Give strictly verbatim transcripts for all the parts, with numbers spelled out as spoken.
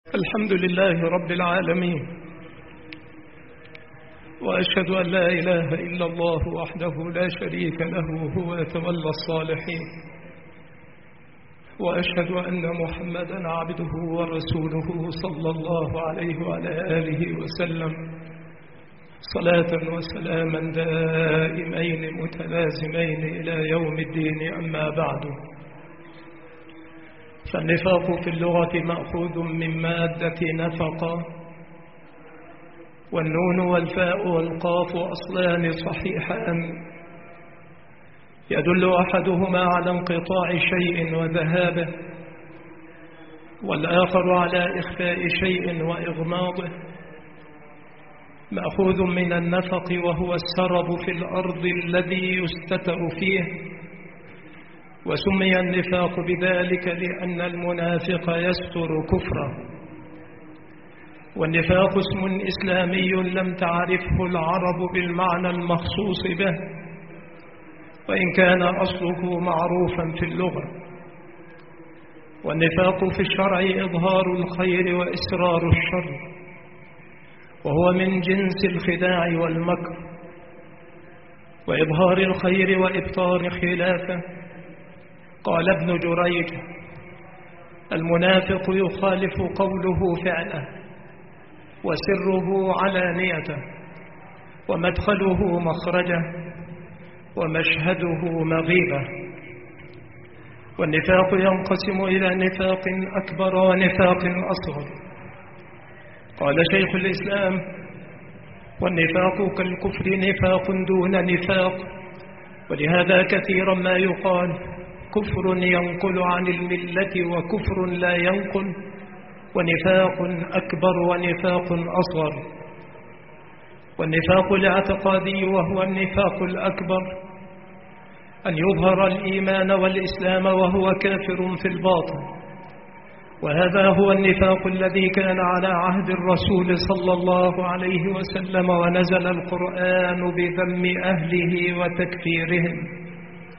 الحمد لله رب العالمين، وأشهد أن لا إله إلا الله وحده لا شريك له هو يتولى الصالحين، وأشهد أن محمدا عبده ورسوله صلى الله عليه وعلى آله وسلم صلاة وسلاما دائمين متلازمين إلى يوم الدين. أما بعد، فالنفاق في اللغة مأخوذ من مادة نفق، والنون والفاء والقاف أصلان صحيحان يدل أحدهما على انقطاع شيء وذهابه، والآخر على إخفاء شيء وإغماضه. مأخوذ من النفق وهو السرب في الأرض الذي يستتر فيه، وسمي النفاق بذلك لأن المنافق يستر كفره. والنفاق اسم إسلامي لم تعرفه العرب بالمعنى المخصوص به، وإن كان أصله معروفا في اللغة. والنفاق في الشرع إظهار الخير وإسرار الشر، وهو من جنس الخداع والمكر، وإظهار الخير وإبطال خلافه. قال ابن جريج: المنافق يخالف قوله فعله، وسره علانيته، ومدخله مخرجه، ومشهده مغيبه. والنفاق ينقسم إلى نفاق أكبر ونفاق أصغر. قال شيخ الإسلام: والنفاق كالكفر نفاق دون نفاق، ولهذا كثيرا ما يقال كفر ينقل عن الملة وكفر لا ينقل، ونفاق أكبر ونفاق أصغر. والنفاق الاعتقادي وهو النفاق الأكبر أن يظهر الإيمان والإسلام وهو كافر في الباطن، وهذا هو النفاق الذي كان على عهد الرسول صلى الله عليه وسلم، ونزل القرآن بذم أهله وتكفيرهم،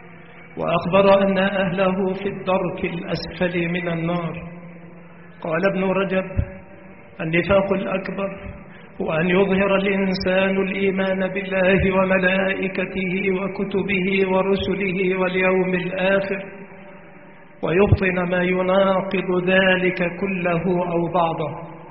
وأخبر أن أهله في الدرك الأسفل من النار. قال ابن رجب: النفاق الأكبر هو أن يظهر الإنسان الإيمان بالله وملائكته وكتبه ورسله واليوم الآخر، ويبطن ما يناقض ذلك كله أو بعضه.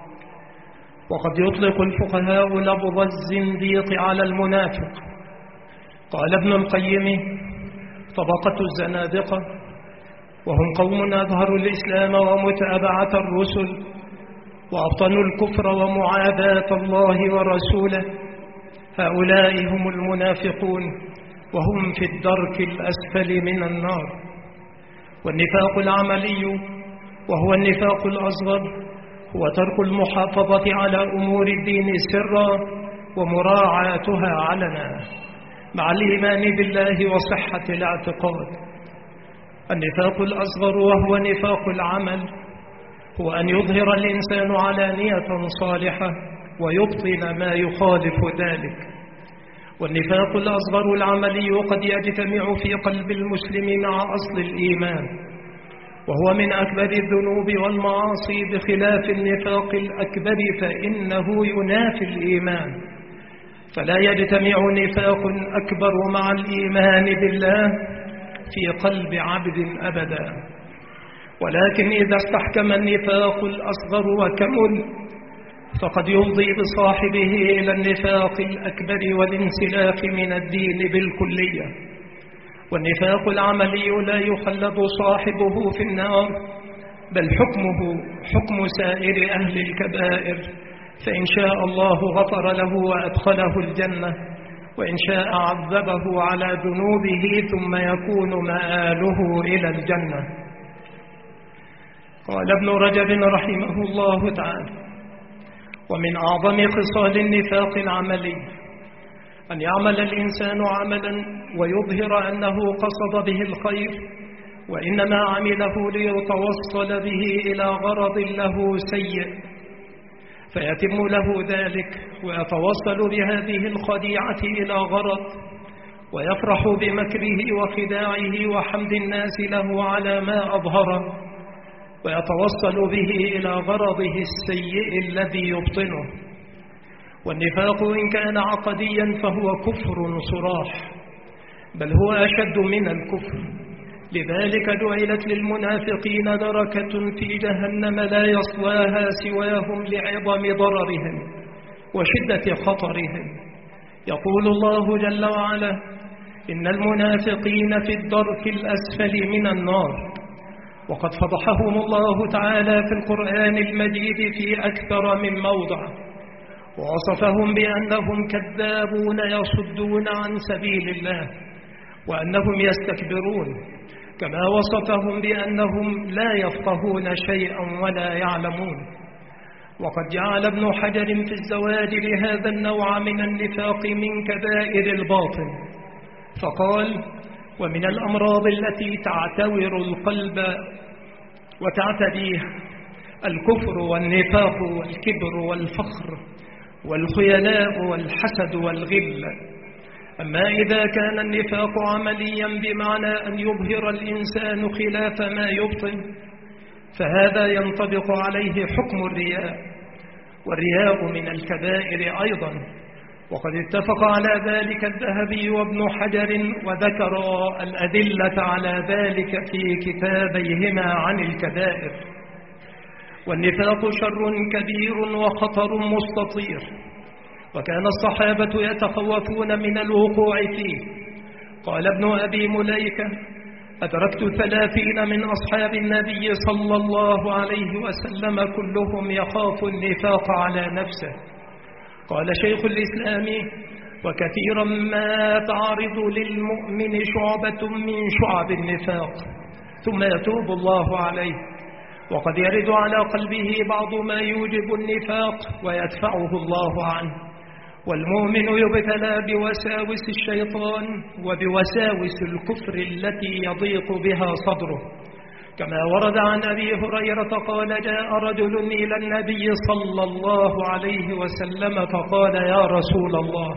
وقد يطلق الفقهاء لفظ الزنديق على المنافق. قال ابن القيم: طبقة الزنادقة، وهم قوم أظهروا الإسلام ومتابعة الرسل، وأبطنوا الكفر ومعاداة الله ورسوله. هؤلاء هم المنافقون، وهم في الدرك الأسفل من النار. والنفاق العملي وهو النفاق الأصغر هو ترك المحافظة على أمور الدين سرا ومراعاتها علنا، مع الإيمان بالله وصحة الاعتقاد. النفاق الأصغر وهو نفاق العمل هو أن يظهر الإنسان علانية صالحة ويبطن ما يخالف ذلك. والنفاق الأصغر العملي قد يجتمع في قلب المسلم مع أصل الإيمان، وهو من أكبر الذنوب والمعاصي، بخلاف النفاق الأكبر فإنه ينافي الإيمان. فلا يجتمع نفاق أكبر مع الإيمان بالله في قلب عبد أبدا. ولكن إذا استحكم النفاق الأصغر وكمل، فقد يفضي بصاحبه إلى النفاق الأكبر والانسلاخ من الدين بالكلية. والنفاق العملي لا يخلد صاحبه في النار، بل حكمه حكم سائر أهل الكبائر، فإن شاء الله غفر له وأدخله الجنة، وإن شاء عذبه على ذنوبه ثم يكون مآله إلى الجنة. قال ابن رجب رحمه الله تعالى: ومن أعظم خصال النفاق العملي أن يعمل الإنسان عملا ويظهر أنه قصد به الخير، وإنما عمله ليتوصل به إلى غرض له سيء، فيتم له ذلك ويتوصل بهذه الخديعة إلى غرض، ويفرح بمكره وخداعه وحمد الناس له على ما أظهره، ويتوصل به إلى غرضه السيء الذي يبطنه. والنفاق إن كان عقديا فهو كفر صراح، بل هو أشد من الكفر. لذلك جعلت للمنافقين دركة في جهنم لا يصلاها سواهم لعظم ضررهم وشدة خطرهم. يقول الله جل وعلا: إن المنافقين في الدرك الأسفل من النار. وقد فضحهم الله تعالى في القرآن المجيد في أكثر من موضع، ووصفهم بأنهم كذابون يصدون عن سبيل الله، وأنهم يستكبرون، كما وصفهم بأنهم لا يفقهون شيئا ولا يعلمون. وقد جعل ابن حجر في الزواجر هذا النوع من النفاق من كبائر الباطن، فقال: ومن الأمراض التي تعتور القلب وتعتديه الكفر والنفاق والكبر والفخر والخيلاء والحسد والغل. أما إذا كان النفاق عمليا بمعنى أن يظهر الإنسان خلاف ما يبطن، فهذا ينطبق عليه حكم الرياء، والرياء من الكبائر أيضا. وقد اتفق على ذلك الذهبي وابن حجر، وذكر الأدلة على ذلك في كتابيهما عن الكبائر. والنفاق شر كبير وخطر مستطير، وكان الصحابة يتخوفون من الوقوع فيه. قال ابن أبي مليكة: أدركت ثلاثين من أصحاب النبي صلى الله عليه وسلم كلهم يخاف النفاق على نفسه. قال شيخ الإسلام: وكثيرا ما تعرض للمؤمن شعبة من شعب النفاق ثم يتوب الله عليه، وقد يرد على قلبه بعض ما يوجب النفاق ويدفعه الله عنه. والمؤمن يبتلى بوساوس الشيطان وبوساوس الكفر التي يضيق بها صدره، كما ورد عن أبي هريرة قال: جاء رجل إلى النبي صلى الله عليه وسلم فقال: يا رسول الله،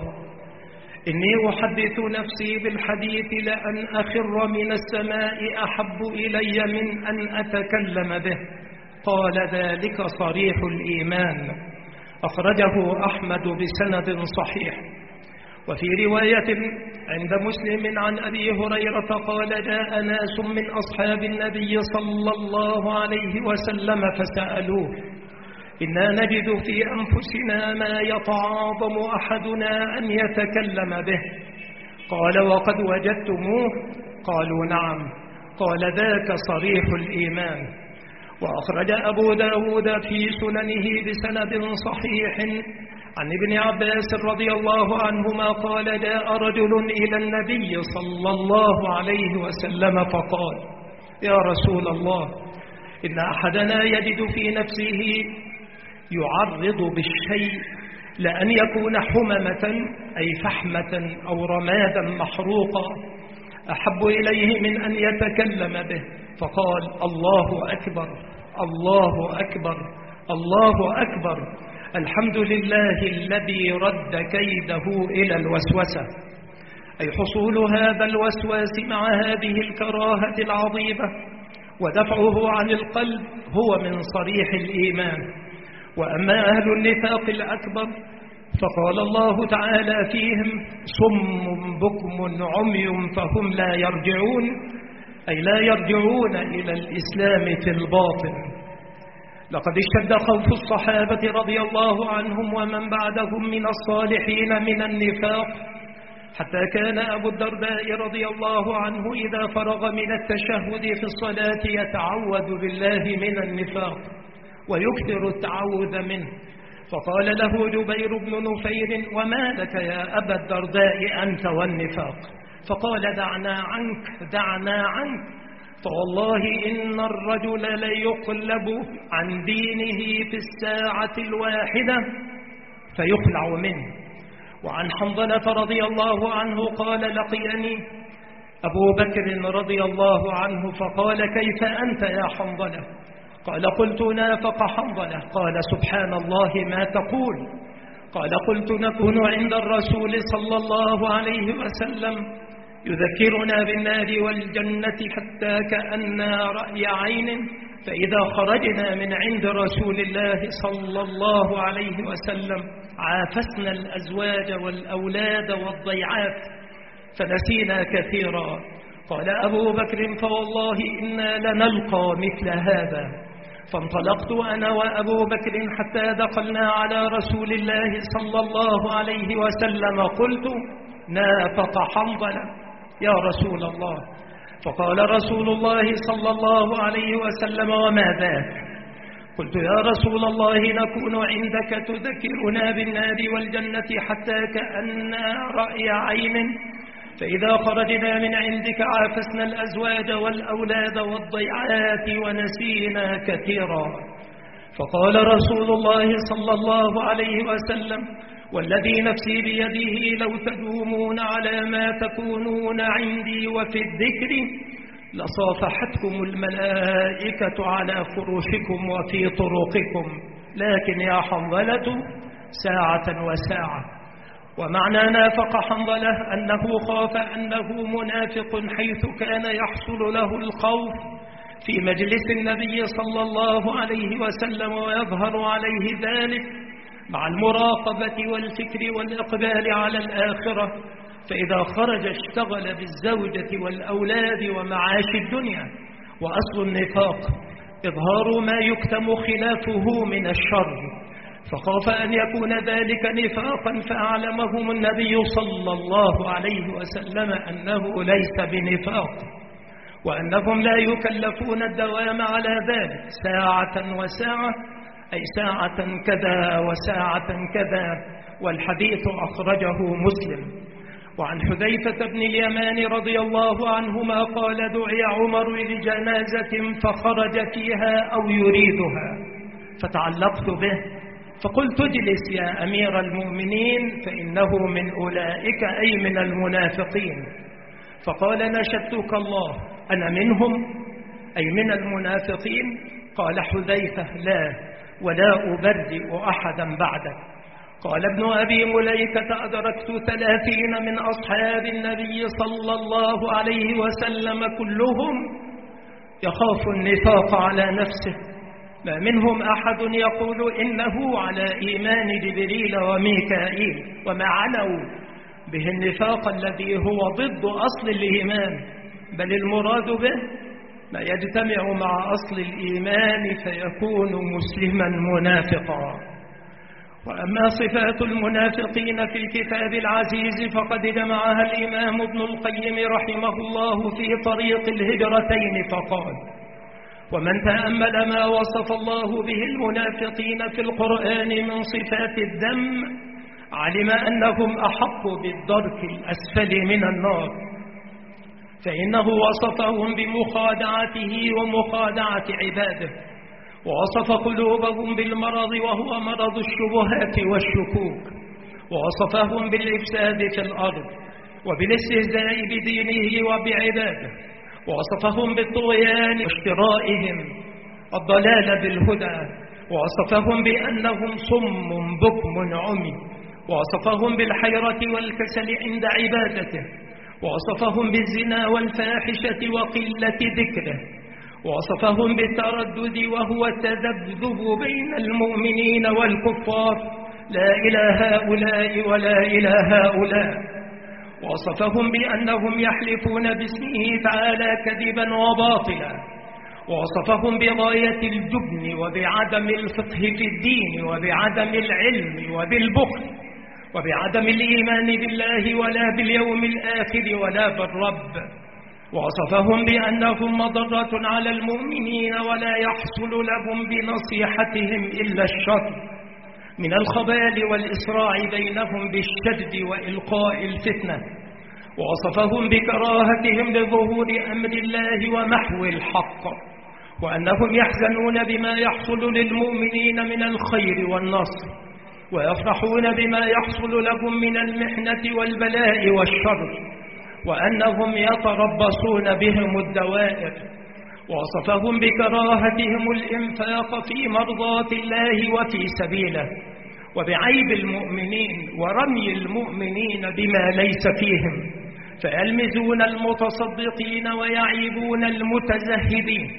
إني أحدث نفسي بالحديث لأن أخر من السماء أحب إلي من أن أتكلم به. قال: ذلك صريح الإيمان. أخرجه أحمد بسند صحيح. وفي رواية عند مسلم عن أبي هريرة قال: جاء ناس من أصحاب النبي صلى الله عليه وسلم فسألوه: إنا نجد في أنفسنا ما يتعاظم أحدنا أن يتكلم به. قال: وقد وجدتموه؟ قالوا: نعم. قال: ذاك صريح الإيمان. وأخرج أبو داود في سننه بسند صحيح عن ابن عباس رضي الله عنهما قال: جاء رجل إلى النبي صلى الله عليه وسلم فقال: يا رسول الله، إن أحدنا يجد في نفسه يعرض بالشيء لأن يكون حممة أي فحمة أو رمادا محروقا أحب إليه من أن يتكلم به. فقال: الله أكبر، الله أكبر، الله أكبر، الحمد لله الذي رد كيده إلى الوسوسة. أي حصول هذا الوسواس مع هذه الكراهة العظيمة ودفعه عن القلب هو من صريح الإيمان. وأما أهل النفاق الأكبر فقال الله تعالى فيهم: صم بكم عمي فهم لا يرجعون، أي لا يرجعون إلى الإسلام في الباطن. لقد اشتد خوف الصحابة رضي الله عنهم ومن بعدهم من الصالحين من النفاق، حتى كان أبو الدرداء رضي الله عنه إذا فرغ من التشهد في الصلاة يتعوذ بالله من النفاق ويكثر التعوذ منه. فقال له جبير بن نفير: وما لك يا أبا الدرداء أنت والنفاق؟ فقال: دعنا عنك، دعنا عنك، فوالله إن الرجل ليقلب عن دينه في الساعة الواحدة فيخلع منه. وعن حنظلة رضي الله عنه قال: لقيني أبو بكر رضي الله عنه فقال: كيف أنت يا حنظلة؟ قال: قلت: نافق حنظلة. قال: سبحان الله ما تقول؟ قال: قلت: نكون عند الرسول صلى الله عليه وسلم يذكرنا بالنار والجنة حتى كأن رأي عين فإذا خرجنا من عند رسول الله صلى الله عليه وسلم عافسنا الأزواج والأولاد والضيعات فنسينا كثيرا. قال أبو بكر فوالله إنا لنلقى مثل هذا. فانطلقت أنا وأبو بكر حتى دخلنا على رسول الله صلى الله عليه وسلم. قلت نافق حنظلة يا رسول الله. فقال رسول الله صلى الله عليه وسلم وما ذاك؟ قلت يا رسول الله نكون عندك تذكرنا بالنار والجنة حتى كأننا رأي عين، فإذا خرجنا من عندك عافسنا الأزواج والأولاد والضيعات ونسينا كثيرا. فقال رسول الله صلى الله عليه وسلم والذي نفسي بيده لو تدومون على ما تكونون عندي وفي الذكر لصافحتكم الملائكة على فروشكم وفي طرقكم، لكن يا حنظلة ساعة وساعة. ومعنى نافق حنظلة أنه خاف أنه منافق حيث كان يحصل له الخوف في مجلس النبي صلى الله عليه وسلم ويظهر عليه ذلك مع المراقبة والفكر والإقبال على الآخرة، فإذا خرج اشتغل بالزوجة والأولاد ومعاش الدنيا. وأصل النفاق إظهار ما يكتم خلافه من الشر، فخاف أن يكون ذلك نفاقا فأعلمهم النبي صلى الله عليه وسلم أنه ليس بنفاق، وأنهم لا يكلفون الدوام على ذلك ساعة وساعة، أي ساعة كذا وساعة كذا. والحديث أخرجه مسلم. وعن حذيفة بن اليمان رضي الله عنهما قال دعي عمر لجنازة فخرج فيها أو يريدها، فتعلقت به فقلت اجلس يا أمير المؤمنين فإنه من أولئك أي من المنافقين. فقال نشدتك الله أنا منهم أي من المنافقين؟ قال حذيفة لا ولا أبرئ أحدا بعدك. قال ابن أبي مليكة أدركت ثلاثين من أصحاب النبي صلى الله عليه وسلم كلهم يخاف النفاق على نفسه، ما منهم أحد يقول إنه على إيمان جبريل وميكائيل وما علوا به النفاق الذي هو ضد أصل الإيمان، بل المراد به ما يجتمع مع أصل الإيمان فيكون مسلما منافقا. وأما صفات المنافقين في الكتاب العزيز فقد جمعها الإمام ابن القيم رحمه الله في طريق الهجرتين فقال ومن تأمل ما وصف الله به المنافقين في القرآن من صفات الذم علم أنهم أحق بالدرك الأسفل من النار، فإنه وصفهم بمخادعته ومخادعة عباده، ووصف قلوبهم بالمرض وهو مرض الشبهات والشكوك، ووصفهم بالإفساد في الأرض وبالاستهزاء بدينه وبعباده، ووصفهم بالطغيان واشترائهم الضلال بالهدى، ووصفهم بأنهم صم بكم عمي، ووصفهم بالحيرة والكسل عند عبادته، ووصفهم بالزنا والفاحشة وقلة ذكره، ووصفهم بالتردد وهو التذبذب بين المؤمنين والكفار لا إلى هؤلاء ولا إلى هؤلاء، ووصفهم بأنهم يحلفون باسمه تعالى كذبا وباطلا، ووصفهم بغاية الجبن وبعدم الفقه في الدين وبعدم العلم وبالبخل وبعدم الإيمان بالله ولا باليوم الآخر ولا بالرب، ووصفهم بأنهم مضرة على المؤمنين ولا يحصل لهم بنصيحتهم إلا الشر من الخبال والإسراع بينهم بالشد وإلقاء الفتنة، ووصفهم بكراهتهم لظهور أمر الله ومحو الحق، وأنهم يحزنون بما يحصل للمؤمنين من الخير والنصر، ويفرحون بما يحصل لهم من المحنة والبلاء والشر، وأنهم يتربصون بهم الدوائر، ووصفهم بكراهتهم الإنفاق في مرضاة الله وفي سبيله، وبعيب المؤمنين ورمي المؤمنين بما ليس فيهم، فيلمزون المتصدقين ويعيبون المتزهدين،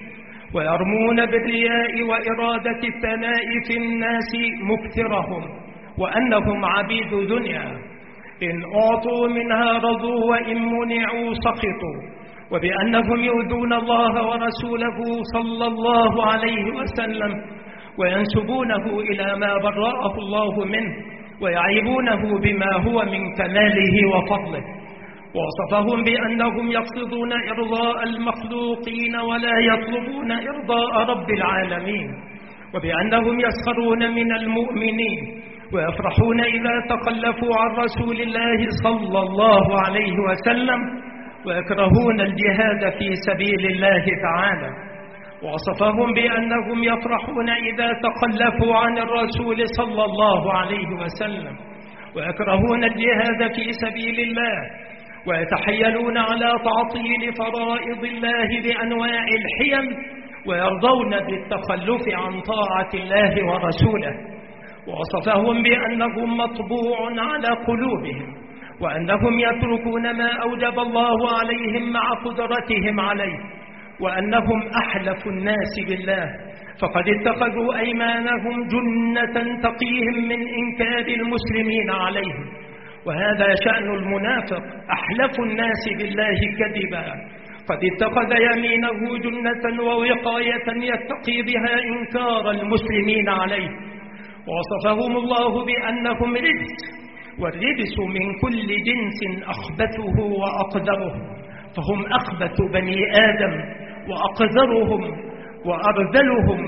ويرمون بالرياء وإرادة الثناء في الناس مكثرهم، وأنهم عبيد دنيا، إن أعطوا منها رضوا وإن منعوا سخطوا، وبأنهم يؤذون الله ورسوله صلى الله عليه وسلم وينسبونه إلى ما برأه الله منه ويعيبونه بما هو من كماله وفضله. ووصفهم بأنهم يقصدون إرضاء المخلوقين ولا يطلبون إرضاء رب العالمين، وبأنهم يسخرون من المؤمنين ويفرحون إذا تخلفوا عن رسول الله صلى الله عليه وسلم ويكرهون الجهاد في سبيل الله تعالى. ووصفهم بأنهم يفرحون إذا تخلفوا عن الرسول صلى الله عليه وسلم ويكرهون الجهاد في سبيل الله ويتحيلون على تعطيل فرائض الله بأنواع الحيل ويرضون بالتخلف عن طاعة الله ورسوله. ووصفهم بأنهم مطبوع على قلوبهم وأنهم يتركون ما أوجب الله عليهم مع قدرتهم عليه، وأنهم أحلف الناس بالله، فقد اتخذوا أيمانهم جنة تقيهم من إنكار المسلمين عليهم. وهذا شأن المنافق، أحلف الناس بالله كذبا، قد اتخذ يمينه جنة ووقاية يتقي بها إنكار المسلمين عليه. ووصفهم الله بأنهم رجس، والرجس من كل جنس أخبثه وأقذره، فهم أخبث بني آدم وأقذرهم وأرذلهم.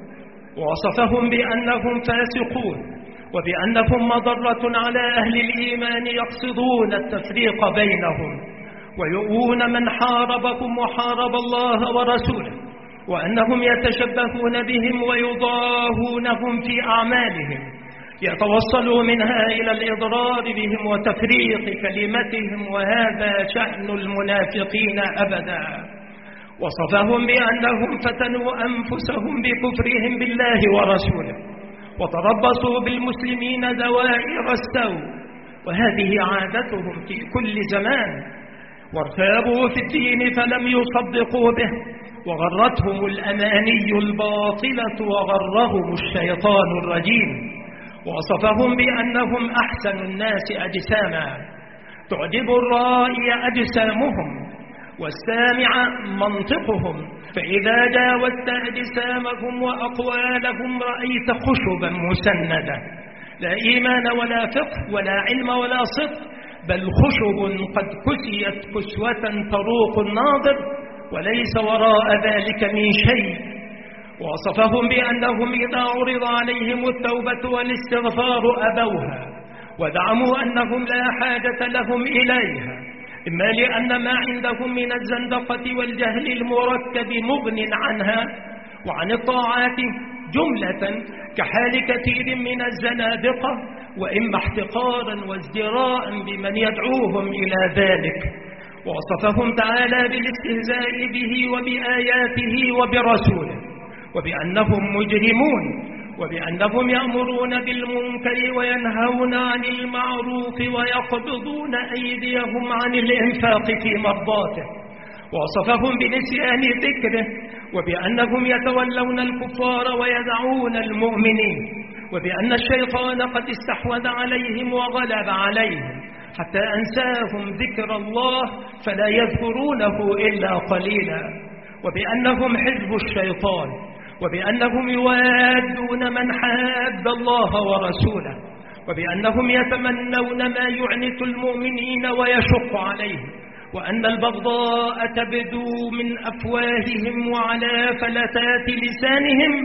ووصفهم بأنهم فاسقون وبأنهم مضرة على أهل الإيمان يقصدون التفريق بينهم ويؤون من حاربهم وحارب الله ورسوله، وأنهم يتشبهون بهم ويضاهونهم في أعمالهم، يتوصلوا منها إلى الإضرار بهم وتفريق كلمتهم، وهذا شأن المنافقين أبدا. وصفهم بأنهم فتنوا أنفسهم بكفرهم بالله ورسوله وتربصوا بالمسلمين دوائر السوء، وهذه عادتهم في كل زمان، وارتابوا في الدين فلم يصدقوا به، وغرتهم الأماني الباطلة وغرهم الشيطان الرجيم. ووصفهم بأنهم أحسن الناس أجساما، تعجب الرائي أجسامهم والسامع منطقهم، فإذا جاوزت أجسامهم وأقوالهم رأيت خشبا مسندا، لا إيمان ولا فقه ولا علم ولا صدق، بل خشب قد كسيت كسوة تروق الناظر وليس وراء ذلك من شيء. ووصفهم بأنهم إذا عرض عليهم التوبة والاستغفار أبوها، ودعموا أنهم لا حاجة لهم إليها، إما لأن ما عندهم من الزندقة والجهل المركب مغن عنها وعن الطاعات جملة كحال كثير من الزنادقة، وإما احتقارا وازدراء بمن يدعوهم إلى ذلك. ووصفهم تعالى بالاستهزاء به وبآياته وبرسوله، وبأنهم مجرمون، وبأنهم يأمرون بالمنكر وينهون عن المعروف ويقبضون أيديهم عن الإنفاق في مرضاته. ووصفهم بنسيان ذكره، وبأنهم يتولون الكفار ويدعون المؤمنين، وبأن الشيطان قد استحوذ عليهم وغلب عليهم حتى أنساهم ذكر الله فلا يذكرونه إلا قليلا، وبأنهم حزب الشيطان، وبأنهم يوادون من حاد الله ورسوله، وبأنهم يتمنون ما يعنت المؤمنين ويشق عليهم، وأن البغضاء تبدو من أفواههم وعلى فلتات لسانهم،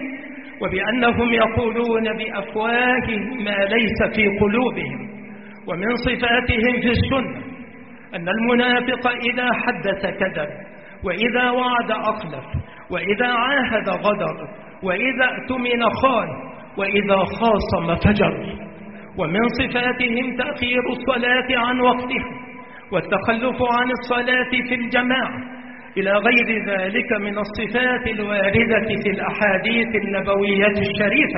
وبأنهم يقولون بأفواههم ما ليس في قلوبهم. ومن صفاتهم في السنة أن المنافق إذا حدث كذب، وإذا وعد أخلف، وإذا عاهد غدر، وإذا اؤتمن خان، وإذا خاصم فجر. ومن صفاتهم تأخير الصلاة عن وقتها والتخلف عن الصلاة في الجماعة إلى غير ذلك من الصفات الواردة في الأحاديث النبوية الشريفة.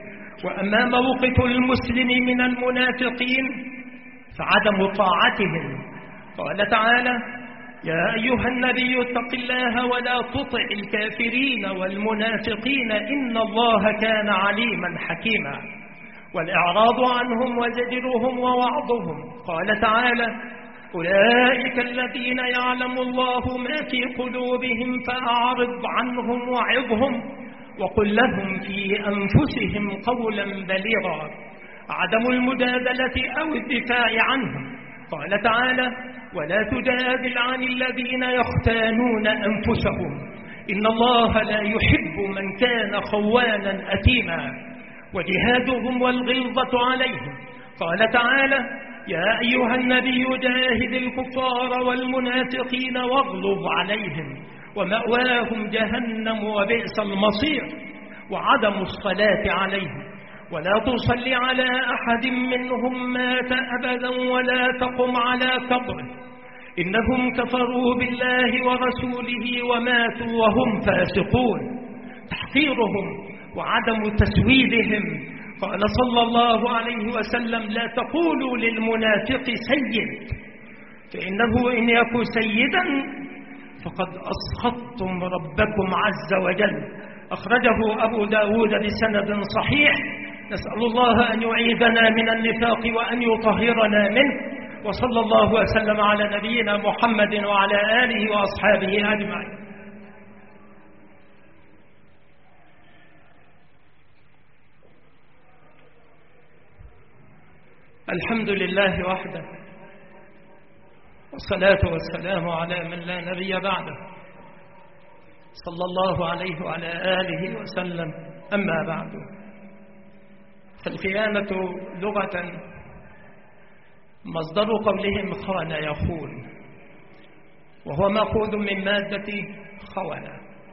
وأما موقف المسلم من المنافقين فعدم طاعتهم. قال تعالى: يا أيها النبي اتق الله ولا تطع الكافرين والمنافقين إن الله كان عليما حكيما. والإعراض عنهم وزجرهم ووعظهم. قال تعالى: أولئك الذين يعلم الله ما في قلوبهم فأعرض عنهم وعظهم وقل لهم في أنفسهم قولا بليغا. عدم المجادلة أو الدفاع عنهم. قال تعالى: ولا تجادل عن الذين يختانون أنفسهم إن الله لا يحب من كان خوانا أثيما. وجهادهم والغلظة عليهم. قال تعالى: يا أيها النبي جاهد الكفار والمنافقين واغلظ عليهم ومأواهم جهنم وبئس المصير. وعدم الصلاة عليهم. ولا تصل على أحد منهم مات أبدا ولا تقم على قبره إنهم كفروا بالله ورسوله وماتوا وهم فاسقون. تحقيرهم وعدم تسويدهم. قال صلى الله عليه وسلم: لا تقولوا للمنافق سيد فإنه إن يكن سيدا فقد أسخطتم ربكم عز وجل. أخرجه أبو داود بسند صحيح. نسأل الله أن يعيذنا من النفاق وأن يطهرنا منه. وصلى الله وسلم على نبينا محمد وعلى آله وأصحابه أجمعين. الحمد لله وحده والصلاة والسلام على من لا نبي بعده صلى الله عليه وعلى آله وسلم. أما بعد، فالخيانة لغة مصدر قولهم خان يخون، وهو مأخوذ من مادة خونة،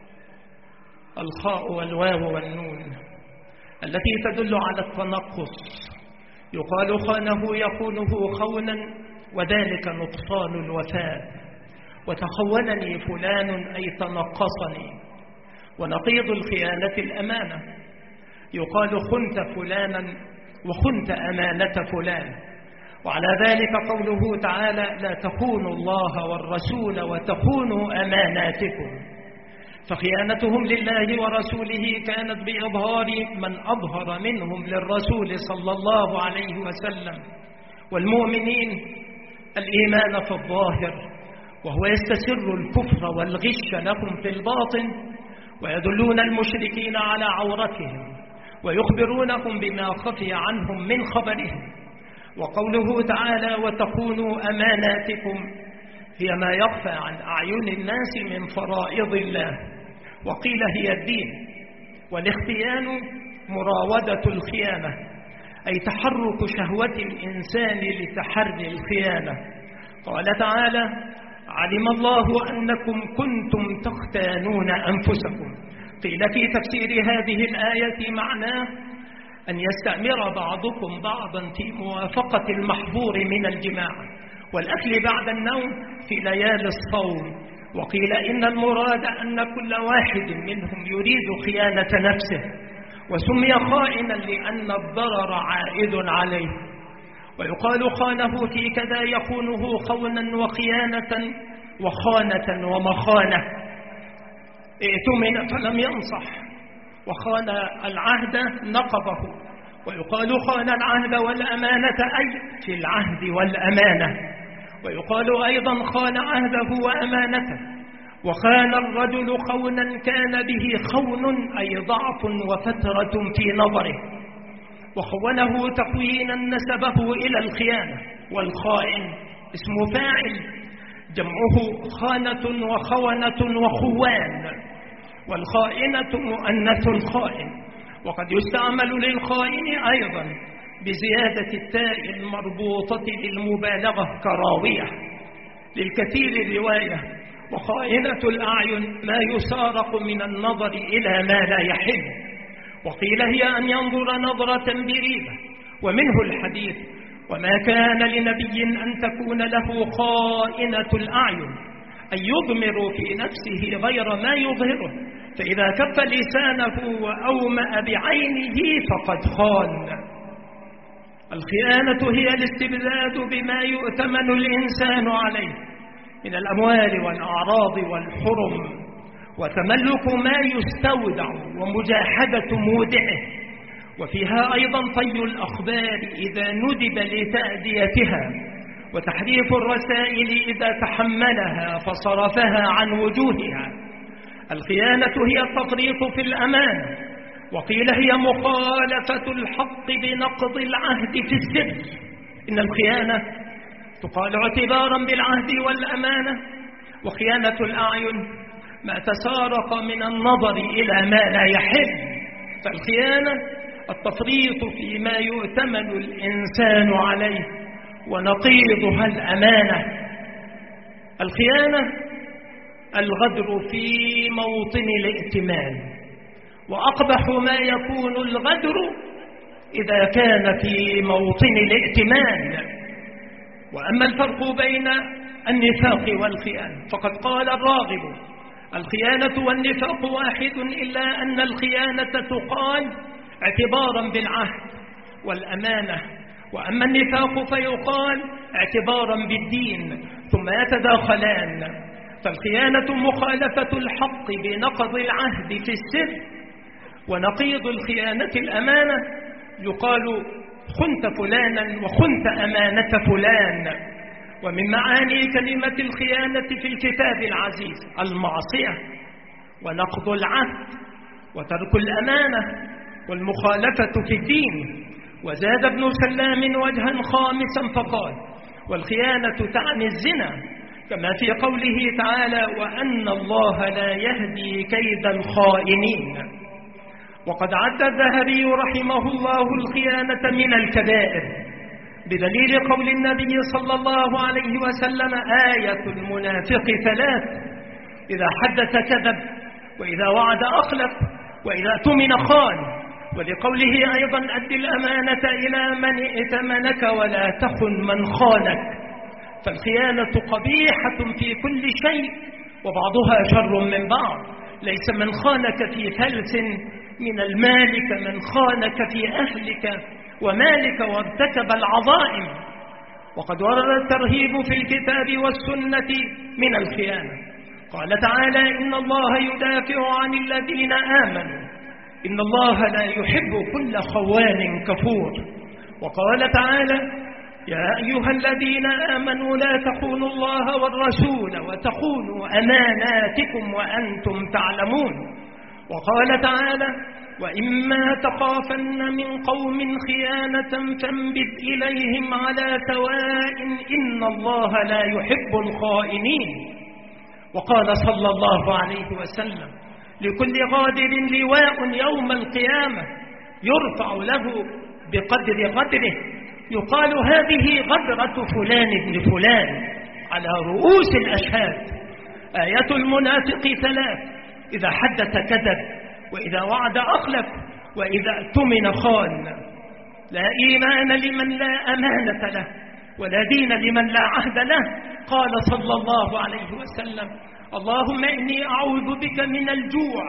الخاء والواو والنون التي تدل على التنقص. يقال خانه يخونه خونا وذلك نقصان الوفاء. وتخونني فلان أي تنقصني. ونقيض الخيانة الأمانة. يقال خنت فلانا وخنت أمانة فلان. وعلى ذلك قوله تعالى: لا تخونوا الله والرسول وتخونوا أماناتكم. فخيانتهم لله ورسوله كانت بإظهار من أظهر منهم للرسول صلى الله عليه وسلم والمؤمنين الإيمان في الظاهر، وهو يستسر الكفر والغش لهم في الباطن، ويدلون المشركين على عورتهم ويخبرونهم بما خفي عنهم من خبرهم. وقوله تعالى: وتخونوا أماناتكم، هي ما يخفى عن أعين الناس من فرائض الله، وقيل هي الدين. والاختيان مراودة الخيانة، أي تحرك شهوة الإنسان لتحري الخيانة. قال تعالى: علم الله أنكم كنتم تختانون أنفسكم. قيل في تفسير هذه الآية معناه أن يستأمر بعضكم بعضا في موافقة المحظور من الجماع والأكل بعد النوم في ليالي الصوم. وقيل إن المراد أن كل واحد منهم يريد خيانة نفسه، وسمي خائنا لأن الضرر عائد عليه. ويقال خانه في كذا يخونه خونا وخيانة وخانة ومخانة. ائتمن فلم ينصح، وخان العهد نقضه. ويقال خان العهد والأمانة أي في العهد والأمانة. ويقال أيضا خان عهده وأمانته. وخان الرجل خونا كان به خون أي ضعف وفترة في نظره، وخونه تخوينا نسبه إلى الخيانة. والخائن اسم فاعل جمعه خانة وخونة وخوان، والخائنة مؤنث الخائن. وقد يستعمل للخائن أيضا بزيادة التاء المربوطة للمبالغة كراوية للكثير رواية. وخائنة الأعين ما يسارق من النظر إلى ما لا يحل. وقيل هي أن ينظر نظرة بريبة. ومنه الحديث: وما كان لنبي أن تكون له خائنة الأعين، أن يضمر في نفسه غير ما يظهره، فإذا كف لسانه وأومأ بعينه فقد خان. الخيانة هي الاستبداد بما يؤتمن الإنسان عليه من الأموال والأعراض والحرم، وتملك ما يستودع ومجاحدة مودعه، وفيها أيضا طي الأخبار إذا ندب لتأديتها، وتحريف الرسائل إذا تحملها فصرفها عن وجوهها. الخيانة هي التفريط في الأمان، وقيل هي مخالفة الحق بنقض العهد في السر. إن الخيانة تقال اعتبارا بالعهد والأمانة، وخيانة الأعين ما تسارق من النظر إلى ما لا يحل. فالخيانة التفريط فيما يؤتمن الإنسان عليه، ونقيضها الأمانة. الخيانة الغدر في موطن الائتمان، وأقبح ما يكون الغدر إذا كان في موطن الائتمان. وأما الفرق بين النفاق والخيانة فقد قال الراغب: الخيانة والنفاق واحد، إلا أن الخيانة تقال اعتبارا بالعهد والأمانة، وأما النفاق فيقال اعتبارا بالدين، ثم يتداخلان. فالخيانة مخالفة الحق بنقض العهد في السر، ونقيض الخيانة الأمانة. يقال خنت فلانا وخنت أمانة فلان. ومن معاني كلمة الخيانة في الكتاب العزيز المعصية ونقض العهد وترك الأمانة والمخالفة في الدين. وزاد ابن سلام وجها خامسا فقال: والخيانة تعني الزنا، كما في قوله تعالى: وأن الله لا يهدي كيد الخائنين. وقد عد الذهبي رحمه الله الخيانة من الكبائر بدليل قول النبي صلى الله عليه وسلم: آية المنافق ثلاث: إذا حدث كذب، وإذا وعد أخلف، وإذا اؤتمن خان. ولقوله أيضا: أد الأمانة إلى من ائتمنك ولا تخن من خانك. فالخيانة قبيحة في كل شيء، وبعضها شر من بعض. ليس من خانك في فلس من المال كمن خانك في أهلك ومالك وارتكب العظائم. وقد ورد الترهيب في الكتاب والسنة من الخيانة. قال تعالى: إن الله يدافع عن الذين آمنوا، إن الله لا يحب كل خوان كفور. وقال تعالى: يا أيها الذين آمنوا لا تخونوا الله والرسول وتخونوا أماناتكم وأنتم تعلمون. وقال تعالى: وإما تخافن من قوم خيانة فانبذ إليهم على سواء إن الله لا يحب الخائنين. وقال صلى الله عليه وسلم: لكل غادر لواء يوم القيامة يرفع له بقدر غدره، يقال هذه غدرة فلان ابن فلان على رؤوس الأشهاد. آية المنافق ثلاث: إذا حدث كذب، وإذا وعد أخلف، وإذا اؤتمن خان. لا إيمان لمن لا أمانة له، ولا دين لمن لا عهد له. قال صلى الله عليه وسلم: اللهم إني أعوذ بك من الجوع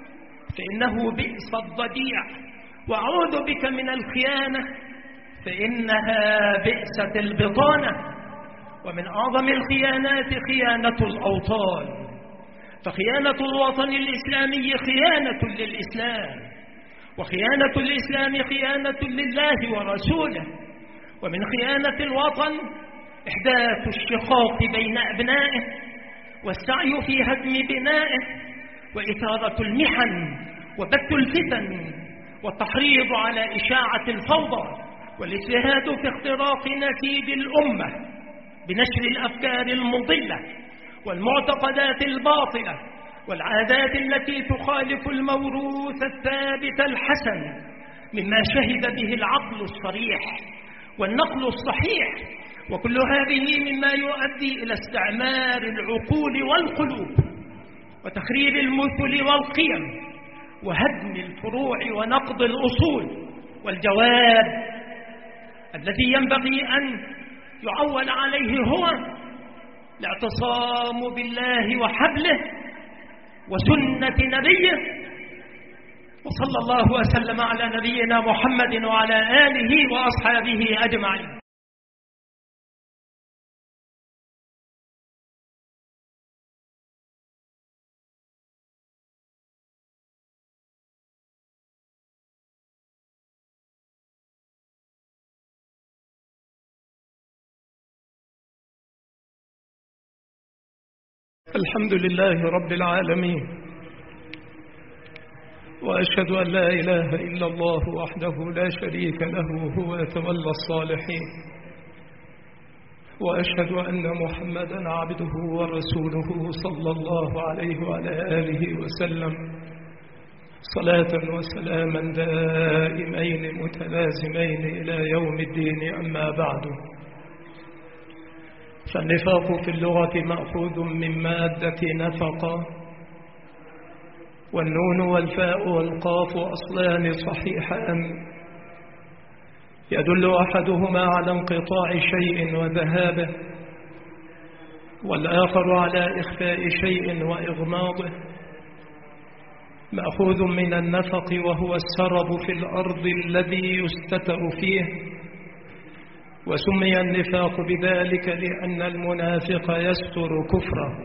فإنه بئس الضجيع، وأعوذ بك من الخيانة فإنها بئست البطانة. ومن أعظم الخيانات خيانة الأوطان، فخيانة الوطن الإسلامي خيانة للإسلام، وخيانة الإسلام خيانة لله ورسوله. ومن خيانة الوطن إحداث الشقاق بين أبنائه، والسعي في هدم بنائه، وإثارة المحن، وبث الفتن، والتحريض على إشاعة الفوضى، والاجتهاد في اختراق نسيج الأمة بنشر الأفكار المضلة والمعتقدات الباطلة والعادات التي تخالف الموروث الثابت الحسن مما شهد به العقل الصريح والنقل الصحيح. وكل هذه مما يؤدي إلى استعمار العقول والقلوب، وتخريب المثل والقيم، وهدم الفروع ونقض الأصول. والجواب الذي ينبغي أن يعول عليه هو الاعتصام بالله وحبله وسنة نبيه. وصلى الله وسلم على نبينا محمد وعلى آله وأصحابه أجمعين. الحمد لله رب العالمين، وأشهد أن لا إله إلا الله وحده لا شريك له هو يتولى الصالحين، وأشهد أن محمدا عبده ورسوله صلى الله عليه وعلى آله وسلم صلاة وسلاما دائمين متلازمين إلى يوم الدين. أما بعد، فالنفاق في اللغة مأخوذ من مادة نفق، والنون والفاء والقاف أصلان صحيحان يدل أحدهما على انقطاع شيء وذهابه، والآخر على إخفاء شيء وإغماضه. مأخوذ من النفق وهو السرب في الأرض الذي يستتر فيه، وسمي النفاق بذلك لأن المنافق يستر كفره.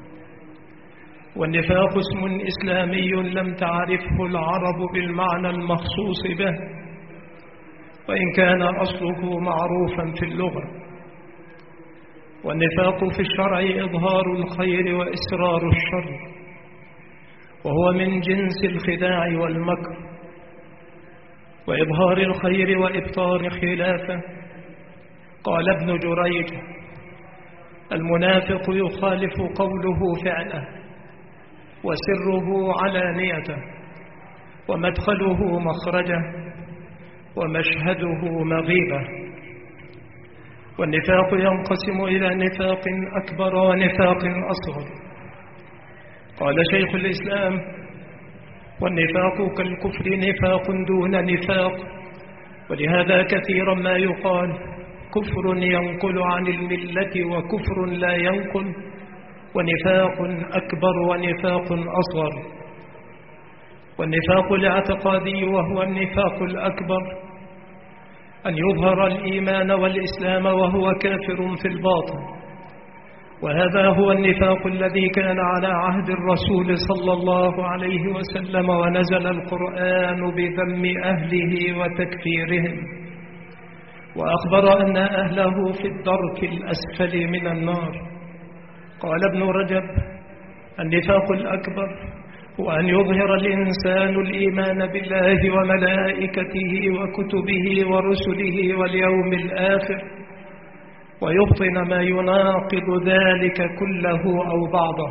والنفاق اسم إسلامي لم تعرفه العرب بالمعنى المخصوص به، وإن كان أصله معروفا في اللغة. والنفاق في الشرع إظهار الخير وإسرار الشر، وهو من جنس الخداع والمكر، وإظهار الخير وإبطال خلافه. قال ابن جريج: المنافق يخالف قوله فعله، وسره علانيته، ومدخله مخرجه، ومشهده مغيبه. والنفاق ينقسم إلى نفاق أكبر ونفاق أصغر. قال شيخ الإسلام: والنفاق كالكفر نفاق دون نفاق، ولهذا كثيرا ما يقال كفر ينقل عن الملة وكفر لا ينقل، ونفاق أكبر ونفاق أصغر. والنفاق الاعتقادي وهو النفاق الأكبر أن يظهر الإيمان والإسلام وهو كافر في الباطن، وهذا هو النفاق الذي كان على عهد الرسول صلى الله عليه وسلم، ونزل القرآن بذم أهله وتكفيرهم، وأخبر أن أهله في الدرك الأسفل من النار. قال ابن رجب: النفاق الأكبر هو أن يظهر الإنسان الإيمان بالله وملائكته وكتبه ورسله واليوم الآخر، ويبطن ما يناقض ذلك كله أو بعضه.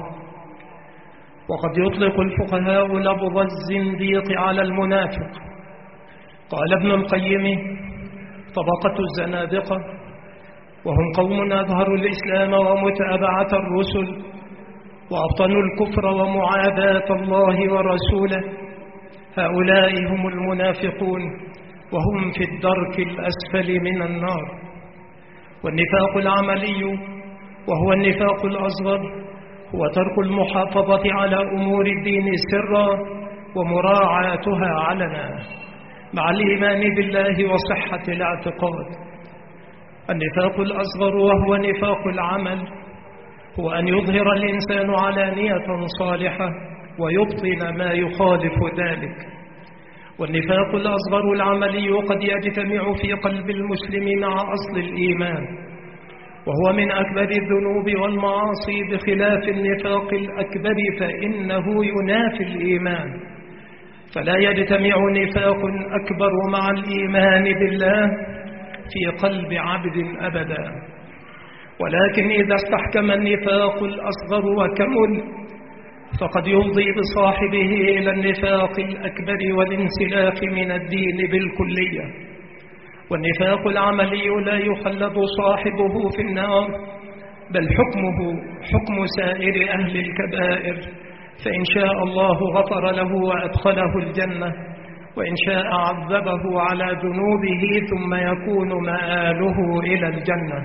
وقد يطلق الفقهاء لفظ الزنديق على المنافق. قال ابن القيم: طبقة الزنادقة، وهم قوم أظهروا الإسلام ومتابعة الرسل، وأبطنوا الكفر ومعاداة الله ورسوله. هؤلاء هم المنافقون، وهم في الدرك الأسفل من النار. والنفاق العملي وهو النفاق الأصغر هو ترك المحافظة على أمور الدين سرا ومراعاتها علنا، مع الإيمان بالله وصحة الاعتقاد. النفاق الأصغر وهو نفاق العمل هو أن يظهر الإنسان علانية صالحة ويبطن ما يخالف ذلك. والنفاق الأصغر العملي قد يجتمع في قلب المسلم مع أصل الإيمان، وهو من أكبر الذنوب والمعاصي، بخلاف النفاق الأكبر فإنه ينافي الإيمان. فلا يجتمع نفاق أكبر مع الإيمان بالله في قلب عبد أبدا. ولكن إذا استحكم النفاق الأصغر وكمل، فقد يفضي بصاحبه إلى النفاق الأكبر والانسلاخ من الدين بالكلية. والنفاق العملي لا يخلد صاحبه في النار، بل حكمه حكم سائر أهل الكبائر، فإن شاء الله غفر له وأدخله الجنة، وإن شاء عذبه على ذنوبه ثم يكون مآله إلى الجنة.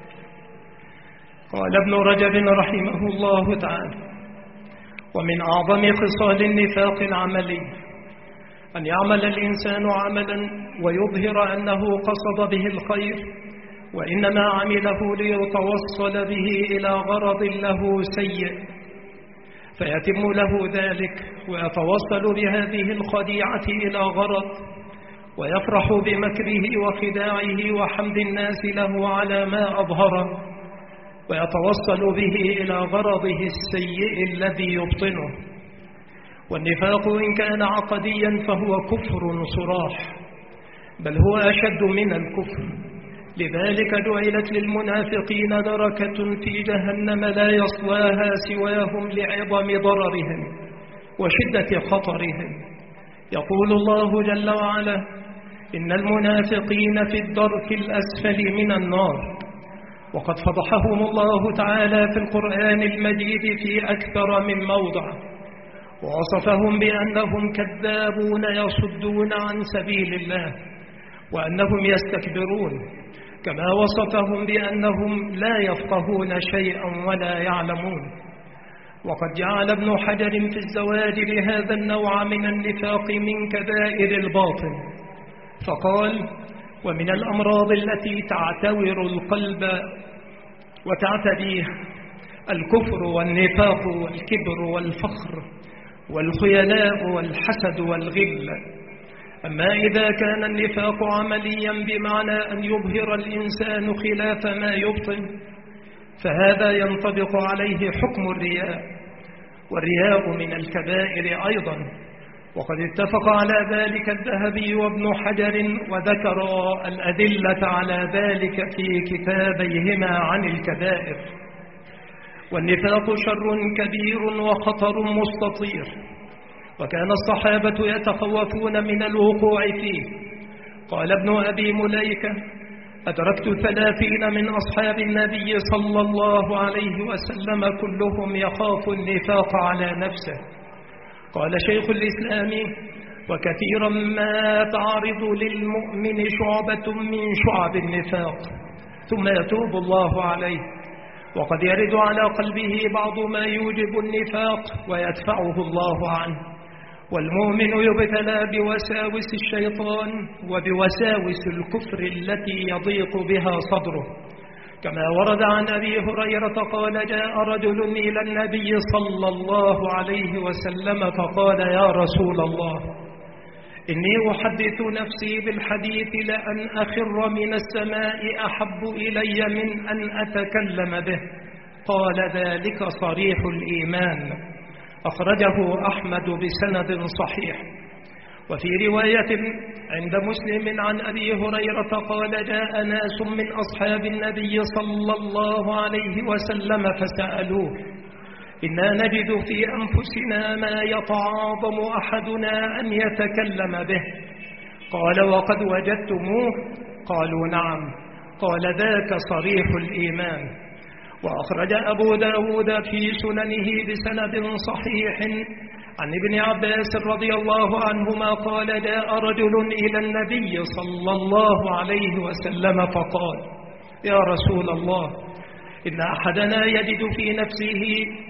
قال ابن رجب رحمه الله تعالى: ومن أعظم خصال النفاق العملي أن يعمل الإنسان عملا ويظهر أنه قصد به الخير، وإنما عمله ليتوصل به إلى غرض له سيء، فيتم له ذلك ويتوصل بهذه الخديعة إلى غرض، ويفرح بمكره وخداعه وحمد الناس له على ما أظهره، ويتوصل به إلى غرضه السيء الذي يبطنه. والنفاق إن كان عقديا فهو كفر صراح، بل هو أشد من الكفر. لذلك جعلت للمنافقين دركة في جهنم لا يصلاها سواهم لعظم ضررهم وشدة خطرهم. يقول الله جل وعلا: إن المنافقين في الدرك الأسفل من النار. وقد فضحهم الله تعالى في القرآن المجيد في أكثر من موضع، ووصفهم بأنهم كذابون يصدون عن سبيل الله، وأنهم يستكبرون، كما وصفهم بأنهم لا يفقهون شيئا ولا يعلمون. وقد جعل ابن حجر في الزواج لهذا النوع من النفاق من كبائر الباطن، فقال: ومن الأمراض التي تعتور القلب وتعتديه الكفر والنفاق والكبر والفخر والخيلاء والحسد والغل. أما إذا كان النفاق عمليا بمعنى أن يظهر الإنسان خلاف ما يبطن، فهذا ينطبق عليه حكم الرياء، والرياء من الكبائر أيضا. وقد اتفق على ذلك الذهبي وابن حجر، وذكر الأدلة على ذلك في كتابيهما عن الكبائر. والنفاق شر كبير وخطر مستطير، وكان الصحابة يتخوفون من الوقوع فيه. قال ابن أبي مليكة: أدركت ثلاثين من أصحاب النبي صلى الله عليه وسلم كلهم يخاف النفاق على نفسه. قال شيخ الإسلام: وكثيرا ما تعرض للمؤمن شعبة من شعب النفاق ثم يتوب الله عليه، وقد يرد على قلبه بعض ما يوجب النفاق ويدفعه الله عنه. والمؤمن يبتلى بوساوس الشيطان وبوساوس الكفر التي يضيق بها صدره، كما ورد عن أبي هريرة قال: جاء رجل إلى النبي صلى الله عليه وسلم فقال: يا رسول الله، إني أحدث نفسي بالحديث لأن أخر من السماء أحب إلي من أن أتكلم به. قال: ذلك صريح الإيمان. أخرجه أحمد بسند صحيح. وفي رواية عند مسلم عن أبي هريرة قال: جاء ناس من أصحاب النبي صلى الله عليه وسلم فسألوه: إنا نجد في أنفسنا ما يتعاظم أحدنا أن يتكلم به. قال: وقد وجدتموه؟ قالوا: نعم. قال: ذاك صريح الإيمان. وأخرج أبو داود في سننه بسند صحيح عن ابن عباس رضي الله عنهما قال: جاء رجل إلى النبي صلى الله عليه وسلم فقال: يا رسول الله، إن أحدنا يجد في نفسه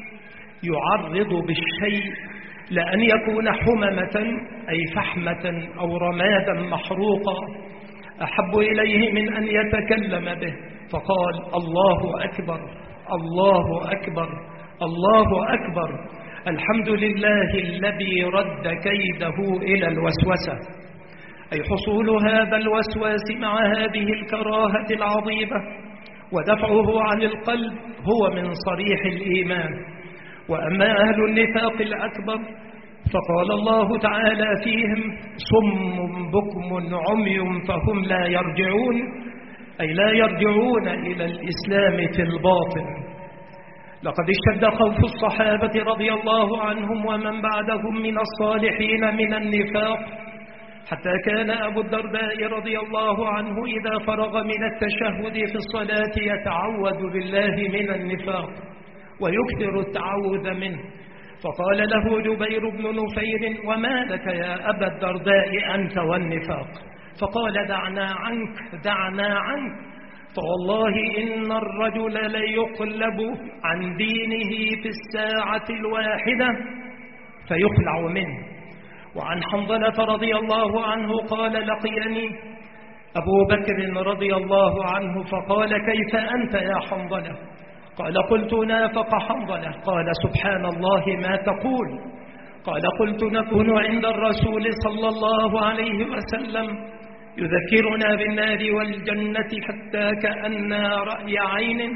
يعرض بالشيء لأن يكون حممة أي فحمة أو رمادا محروقا أحب إليه من أن يتكلم به. فقال: الله أكبر، الله أكبر، الله أكبر، الحمد لله الذي رد كيده إلى الوسوسة. أي حصول هذا الوسواس مع هذه الكراهة العظيمة ودفعه عن القلب هو من صريح الإيمان. وأما أهل النفاق الأكبر فقال الله تعالى فيهم: صم بكم عمي فهم لا يرجعون، أي لا يرجعون إلى الإسلام في الباطن. لقد اشتد خوف الصحابة رضي الله عنهم ومن بعدهم من الصالحين من النفاق، حتى كان أبو الدرداء رضي الله عنه إذا فرغ من التشهد في الصلاة يتعوذ بالله من النفاق ويكثر التعوذ منه. فقال له جبير بن نفير: وما لك يا أبا الدرداء أنت والنفاق؟ فقال: دعنا عنك، دعنا عنك، فوالله إن الرجل ليقلب عن دينه في الساعة الواحدة فيخلع منه. وعن حنظلة رضي الله عنه قال: لقيني أبو بكر رضي الله عنه فقال: كيف أنت يا حنظلة؟ قال: قلت: نافق حنظلة. قال: سبحان الله ما تقول؟ قال: قلت: نكون عند الرسول صلى الله عليه وسلم يذكرنا بالنار والجنة حتى كأننا رأي عين،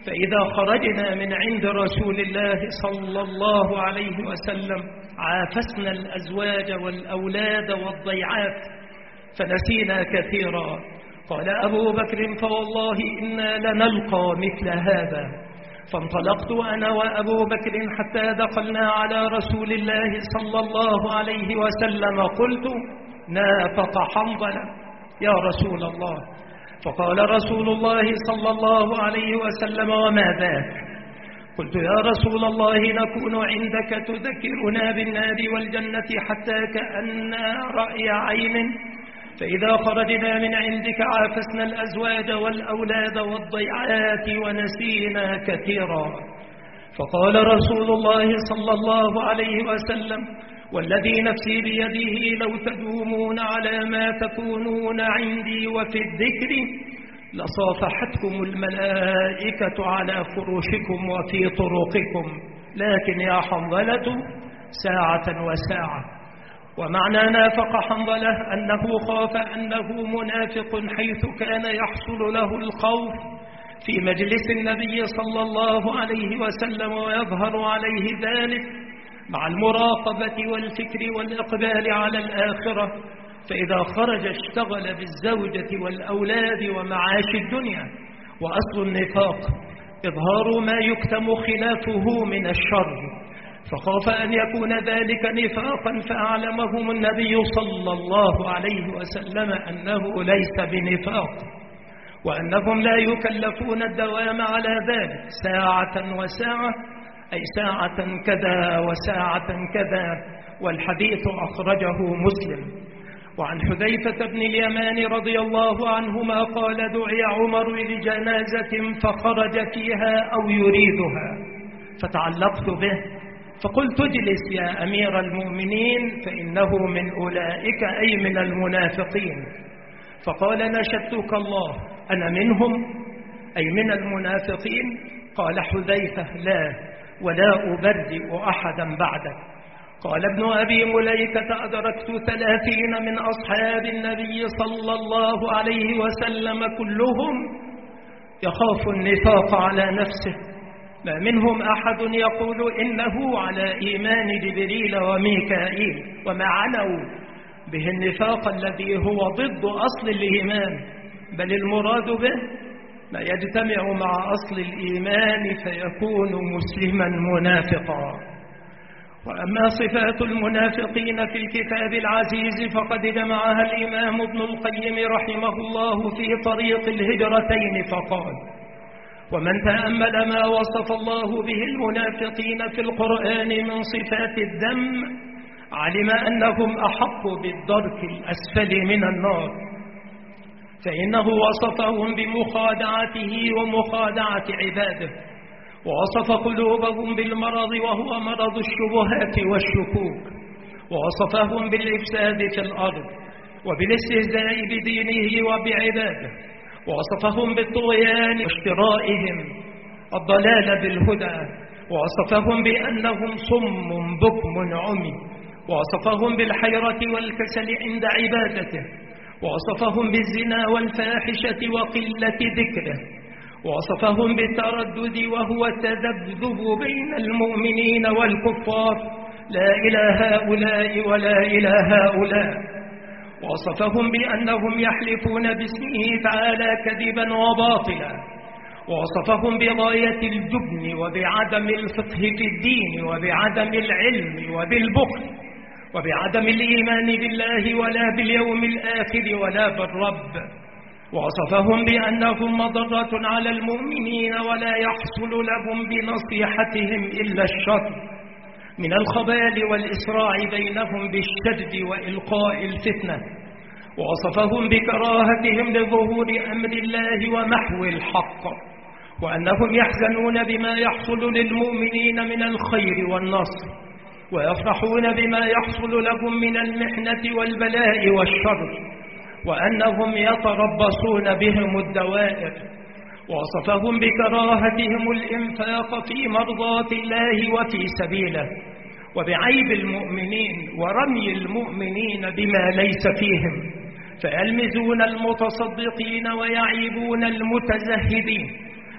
فإذا خرجنا من عند رسول الله صلى الله عليه وسلم عافسنا الأزواج والأولاد والضيعات فنسينا كثيرا. قال أبو بكر: فوالله إنا لنلقى مثل هذا. فانطلقت أنا وأبو بكر حتى دخلنا على رسول الله صلى الله عليه وسلم. قلت: نافق حنظلة يا رسول الله. فقال رسول الله صلى الله عليه وسلم: وما ذاك؟ قلت: يا رسول الله نكون عندك تذكرنا بالنار والجنة حتى كأننا رأي عين، فإذا خرجنا من عندك عافسنا الأزواج والأولاد والضيعات ونسينا كثيرا. فقال رسول الله صلى الله عليه وسلم: والذي نفسي بيده لو تدومون على ما تكونون عندي وفي الذكر لصافحتكم الملائكة على فرشكم وفي طرقكم، لكن يا حنظلة ساعة وساعة. ومعنى نافق حنظلة أنه خاف أنه منافق، حيث كان يحصل له الخوف في مجلس النبي صلى الله عليه وسلم ويظهر عليه ذلك مع المراقبة والفكر والإقبال على الآخرة، فإذا خرج اشتغل بالزوجة والأولاد ومعاش الدنيا. وأصل النفاق إظهار ما يكتم خلافه من الشر، فخاف أن يكون ذلك نفاقا فأعلمهم النبي صلى الله عليه وسلم أنه ليس بنفاق، وأنهم لا يكلفون الدوام على ذلك ساعة وساعة، أي ساعة كذا وساعة كذا. والحديث أخرجه مسلم. وعن حذيفة بن اليمان رضي الله عنهما قال: دعي عمر لجنازة فخرج فيها أو يريدها، فتعلقت به فقلت: اجلس يا أمير المؤمنين فإنه من أولئك، أي من المنافقين. فقال: نشدتك الله أنا منهم، أي من المنافقين؟ قال حذيفة: لا، ولا أبرئ أحدا بعدك. قال ابن أبي مليكة: أدركت ثلاثين من أصحاب النبي صلى الله عليه وسلم كلهم يخاف النفاق على نفسه، ما منهم أحد يقول إنه على إيمان جبريل وميكائيل، وما عنوا به النفاق الذي هو ضد أصل الإيمان، بل المراد به ما يجتمع مع أصل الإيمان فيكون مسلما منافقا. وأما صفات المنافقين في الكتاب العزيز فقد جمعها الإمام ابن القيم رحمه الله في طريق الهجرتين فقال: ومن تأمل ما وصف الله به المنافقين في القرآن من صفات الذم علم أنهم أحق بالدرك الأسفل من النار، فإنه وصفهم بمخادعته ومخادعة عباده، ووصف قلوبهم بالمرض وهو مرض الشبهات والشكوك، ووصفهم بالإفساد في الأرض وبالاستهزاء بدينه وبعباده، ووصفهم بالطغيان واشترائهم الضلال بالهدى، ووصفهم بأنهم صم بكم عمي، ووصفهم بالحيرة والكسل عند عبادته، ووصفهم بالزنا والفاحشة وقلة ذكره، ووصفهم بالتردد وهو التذبذب بين المؤمنين والكفار، لا إلى هؤلاء ولا إلى هؤلاء، ووصفهم بأنهم يحلفون باسمه تعالى كذبا وباطلا، ووصفهم بغاية الجبن وبعدم الفقه في الدين وبعدم العلم وبالبخل وبعدم الإيمان بالله ولا باليوم الآخر ولا بالرب، ووصفهم بأنهم مضرة على المؤمنين ولا يحصل لهم بنصيحتهم إلا الشر من الخبال والإسراع بينهم بالشد وإلقاء الفتنة، ووصفهم بكراهتهم لظهور أمر الله ومحو الحق، وأنهم يحزنون بما يحصل للمؤمنين من الخير والنصر، ويفرحون بما يحصل لهم من المحنة والبلاء والشر، وأنهم يتربصون بهم الدوائر، ووصفهم بكراهتهم الإنفاق في مرضاة الله وفي سبيله، وبعيب المؤمنين ورمي المؤمنين بما ليس فيهم، فيلمزون المتصدقين ويعيبون المتزهدين،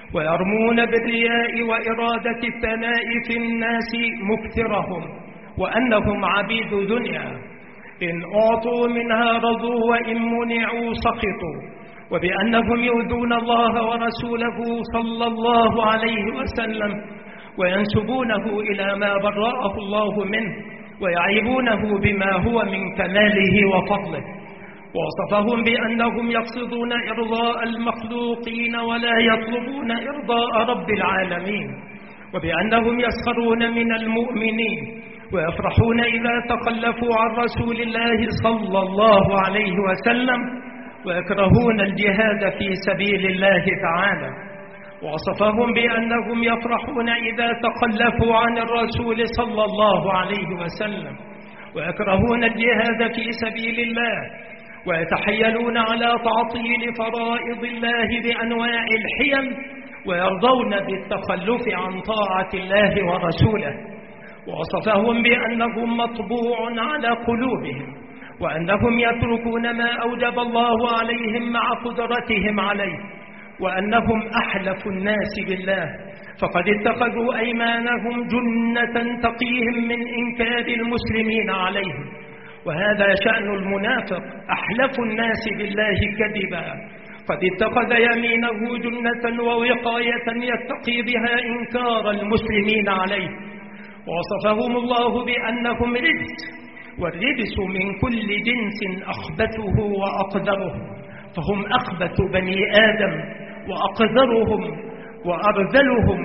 ويرمون بالرياء وإرادة الثناء في الناس مكثرهم، وأنهم عبيد دنيا، إن أعطوا منها رضوا وإن منعوا سخطوا، وبأنهم يؤذون الله ورسوله صلى الله عليه وسلم وينسبونه إلى ما برأه الله منه ويعيبونه بما هو من كماله وفضله. ووصفهم بأنهم يقصدون إرضاء المخلوقين ولا يطلبون إرضاء رب العالمين، وبأنهم يسخرون من المؤمنين ويفرحون إذا تخلفوا عن رسول الله صلى الله عليه وسلم ويكرهون الجهاد في سبيل الله تعالى. ووصفهم بأنهم يفرحون إذا تخلفوا عن الرسول صلى الله عليه وسلم ويكرهون الجهاد في سبيل الله ويتحيلون على تعطيل فرائض الله بأنواع الحيل ويرضون بالتخلف عن طاعة الله ورسوله. ووصفهم بأنهم مطبوع على قلوبهم وأنهم يتركون ما أوجب الله عليهم مع قدرتهم عليه، وأنهم أحلف الناس بالله، فقد اتخذوا أيمانهم جنة تقيهم من إنكار المسلمين عليهم. وهذا شأن المنافق، أحلف الناس بالله كذبا، قد اتخذ يمينه جنة ووقاية يتقي بها إنكار المسلمين عليه. ووصفهم الله بأنهم رجس، والرجس من كل جنس أخبثه وأقدره، فهم أخبث بني آدم وأقذرهم وأرذلهم.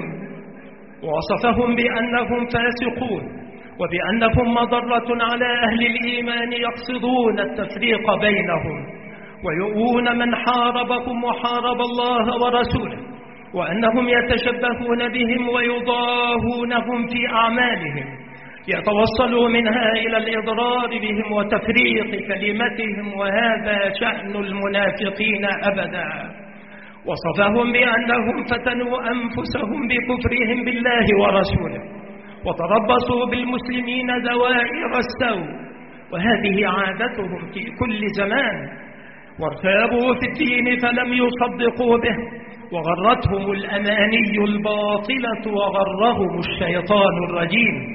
ووصفهم بأنهم فاسقون وبأنهم مضرة على أهل الإيمان يقصدون التفريق بينهم ويؤون من حاربهم وحارب الله ورسوله، وأنهم يتشبهون بهم ويضاهونهم في أعمالهم، يتوصلوا منها إلى الإضرار بهم وتفريق كلمتهم، وهذا شأن المنافقين أبدا. وصفهم بأنهم فتنوا أنفسهم بكفرهم بالله ورسوله وتربصوا بالمسلمين دوائر السوء، وهذه عادتهم في كل زمان، وارتابوا في الدين فلم يصدقوا به، وغرتهم الأماني الباطلة وغرهم الشيطان الرجيم.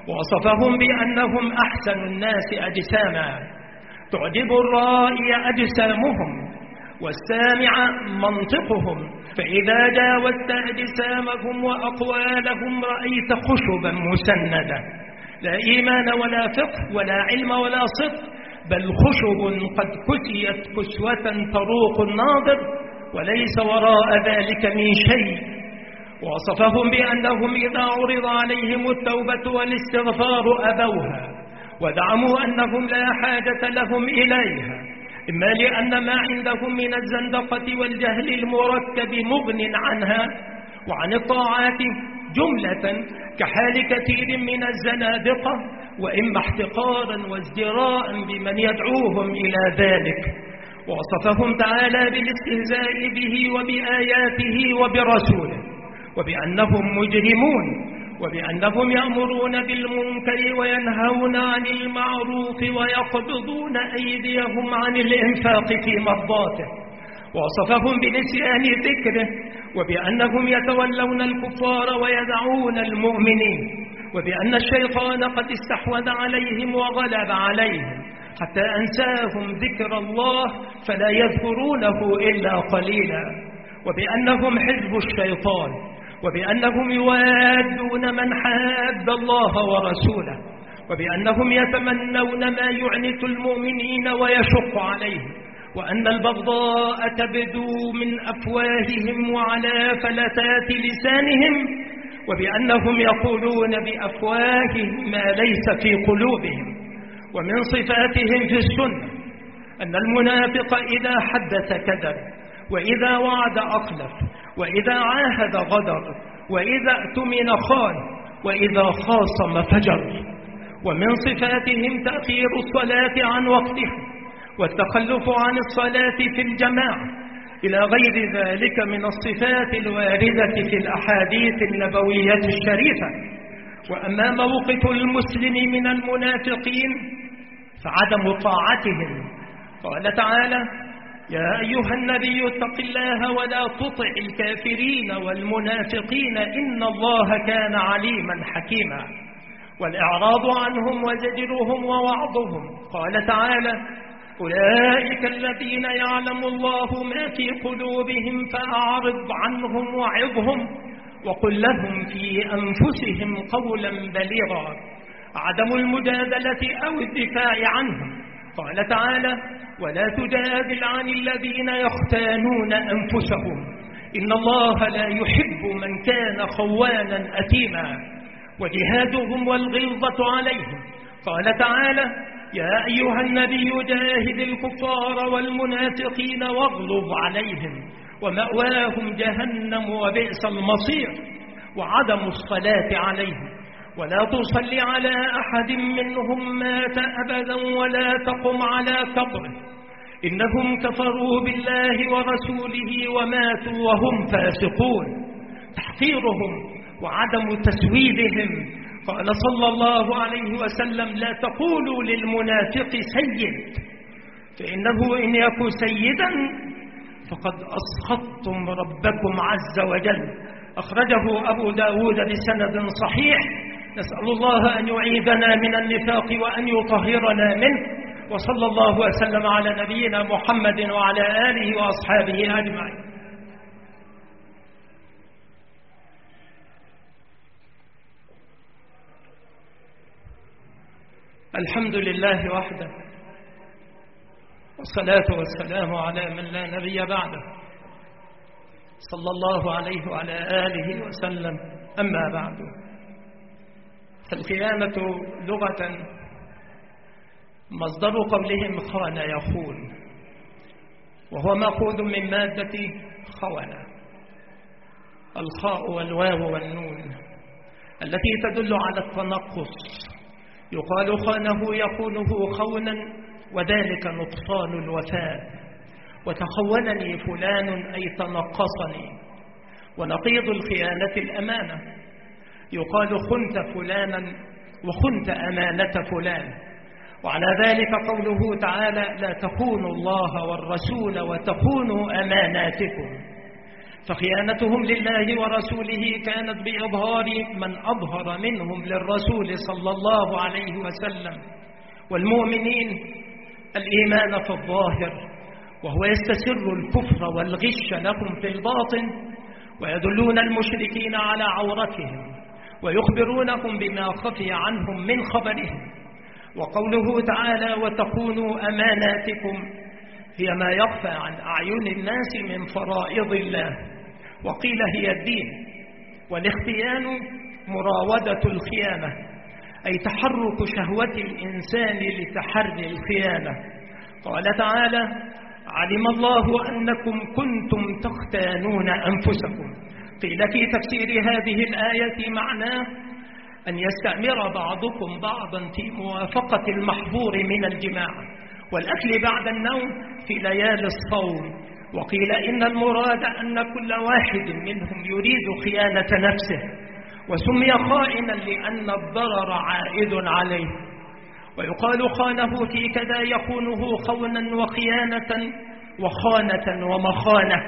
ووصفهم بأنهم أحسن الناس أجساما، تعجب الرائي أجسامهم والسامع منطقهم، فإذا جاوزت أجسامهم وأقوالهم رأيت خشبا مسندا، لا إيمان ولا فقه ولا علم ولا صدق، بل خشب قد كسيت كسوة تروق الناظر وليس وراء ذلك من شيء. ووصفهم بأنهم إذا عرض عليهم التوبة والاستغفار أبوها، ودعموا أنهم لا حاجة لهم إليها، إما لأن ما عندهم من الزندقة والجهل المركب مغن عنها وعن الطاعات جملة كحال كثير من الزنادقة، وإما احتقارا وازدراء بمن يدعوهم إلى ذلك. ووصفهم تعالى بالاستهزاء به وبآياته وبرسوله، وبأنهم مجرمون، وبأنهم يأمرون بالمنكر وينهون عن المعروف ويقبضون أيديهم عن الإنفاق في مرضاته. ووصفهم بنسيان ذكره، وبأنهم يتولون الكفار ويدعون المؤمنين، وبأن الشيطان قد استحوذ عليهم وغلب عليهم حتى أنساهم ذكر الله فلا يذكرونه إلا قليلا، وبأنهم حزب الشيطان، وبأنهم يوادون من حاد الله ورسوله، وبأنهم يتمنون ما يعنت المؤمنين ويشق عليهم، وأن البغضاء تبدو من أفواههم وعلى فلتات لسانهم، وبأنهم يقولون بأفواههم ما ليس في قلوبهم. ومن صفاتهم في السنة أن المنافق إذا حدث كذب، وإذا وعد أخلف، وإذا عاهد غدر، وإذا اؤتمن خان، وإذا خاصم فجر. ومن صفاتهم تأخير الصلاة عن وقتها والتخلف عن الصلاة في الجماعة إلى غير ذلك من الصفات الواردة في الأحاديث النبوية الشريفة. وأما موقف المسلم من المنافقين فعدم طاعتهم. قال تعالى: يا أيها النبي اتق الله ولا تطع الكافرين والمنافقين إن الله كان عليما حكيما. والإعراض عنهم وزجرهم ووعظهم. قال تعالى: أولئك الذين يعلم الله ما في قلوبهم فأعرض عنهم وعظهم وقل لهم في أنفسهم قولا بليغا. عدم المجادلة أو الدفاع عنهم. قال تعالى: ولا تجادل عن الذين يختانون أنفسهم إن الله لا يحب من كان خوانا أثيما. وجهادهم والغلظة عليهم. قال تعالى: يا أيها النبي جاهد الكفار والمنافقين واغلظ عليهم ومأواهم جهنم وبئس المصير. وعدم الصلاة عليهم. ولا تصل على أحد منهم مات أبدا ولا تقم على قبره إنهم كفروا بالله ورسوله وماتوا وهم فاسقون. تحقيرهم وعدم تسويدهم. قال صلى الله عليه وسلم: لا تقولوا للمنافق سيد فإنه إن يكن سيدا فقد أسخطتم ربكم عز وجل. أخرجه أبو داود بسند صحيح. نسأل الله أن يعيذنا من النفاق وأن يطهرنا منه. وصلى الله وسلم على نبينا محمد وعلى آله وأصحابه أجمعين. الحمد لله وحده والصلاة والسلام على من لا نبي بعده صلى الله عليه وعلى آله وسلم. أما بعد، فالخيانة لغة مصدر قولهم خان يخون، وهو مأخوذ من مادة خون، الخاء والواو والنون التي تدل على التنقص. يقال خانه يخونه خونا وذلك نقصان الوفاء. وتخونني فلان أي تنقصني. ونقيض الخيانة الأمانة. يقال خنت فلانا وخنت أمانة فلان. وعلى ذلك قوله تعالى: لا تخونوا الله والرسول وتخونوا أماناتكم. فخيانتهم لله ورسوله كانت بإظهار من أظهر منهم للرسول صلى الله عليه وسلم والمؤمنين الإيمان في الظاهر، وهو يستسر الكفر والغش لهم في الباطن، ويدلون المشركين على عورتهم ويخبرونهم بما خفي عنهم من خبرهم. وقوله تعالى: وتخونوا أماناتكم هي ما يخفى عن أعين الناس من فرائض الله، وقيل هي الدين. والاختيان مراودة الخيانة، أي تحرك شهوة الإنسان لتحري الخيانة. قال تعالى: علم الله أنكم كنتم تختانون أنفسكم. قيل في تفسير هذه الآية معناه أن يستأمر بعضكم بعضا في موافقة المحظور من الجماع والأكل بعد النوم في ليالي الصوم. وقيل إن المراد أن كل واحد منهم يريد خيانة نفسه، وسمي خائنا لأن الضرر عائد عليه. ويقال خانه في كذا يخونه خونا وخيانة وخانة ومخانة.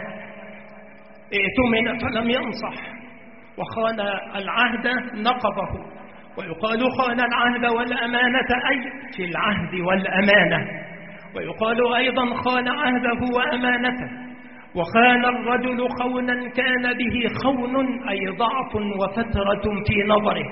ائتمن فلم ينصح، وخان العهد نقضه. ويقال خان العهد والأمانة أي في العهد والأمانة. ويقال أيضا خان عهده وأمانته. وخان الرجل خونا كان به خون أي ضعف وفترة في نظره،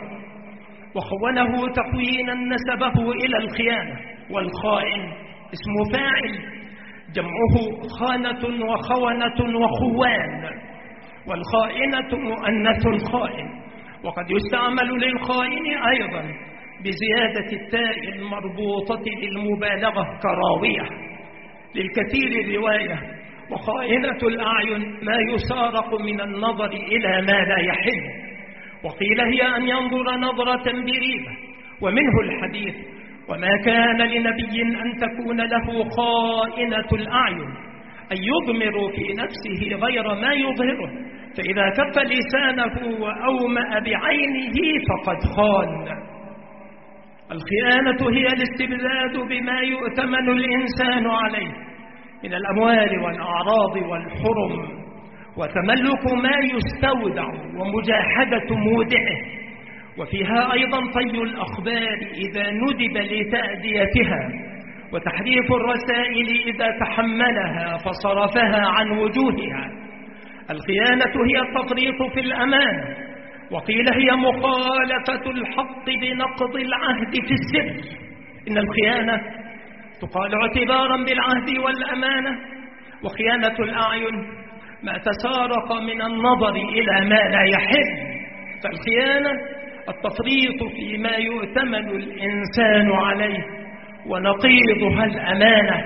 وخونه تخوينا نسبه إلى الخيانة. والخائن اسم فاعل جمعه خانة وخونة وخوان، والخائنة مؤنث الخائن. وقد يستعمل للخائن أيضا بزيادة التاء المربوطة للمبالغة كراوية للكثير رواية. وخائنة الأعين ما يسارق من النظر إلى ما لا يحل. وقيل هي أن ينظر نظرة بريبة. ومنه الحديث: وما كان لنبي أن تكون له خائنة الأعين، أن يضمر في نفسه غير ما يظهره، فإذا كف لسانه وأومأ بعينه فقد خان. الخيانة هي الاستبداد بما يؤتمن الإنسان عليه من الأموال والأعراض والحرم، وتملك ما يستودع ومجاحدة مودعه، وفيها أيضا طي الأخبار إذا ندب لتأديتها، وتحريف الرسائل إذا تحملها فصرفها عن وجوهها. الخيانة هي التفريط في الأمان، وقيل هي مخالفة الحق بنقض العهد في السر. إن الخيانة تقال اعتبارا بالعهد والأمانة، وخيانة الأعين ما تسارق من النظر إلى ما لا يحل. فالخيانة التفريط فيما يؤتمن الإنسان عليه، ونقيضها الأمانة.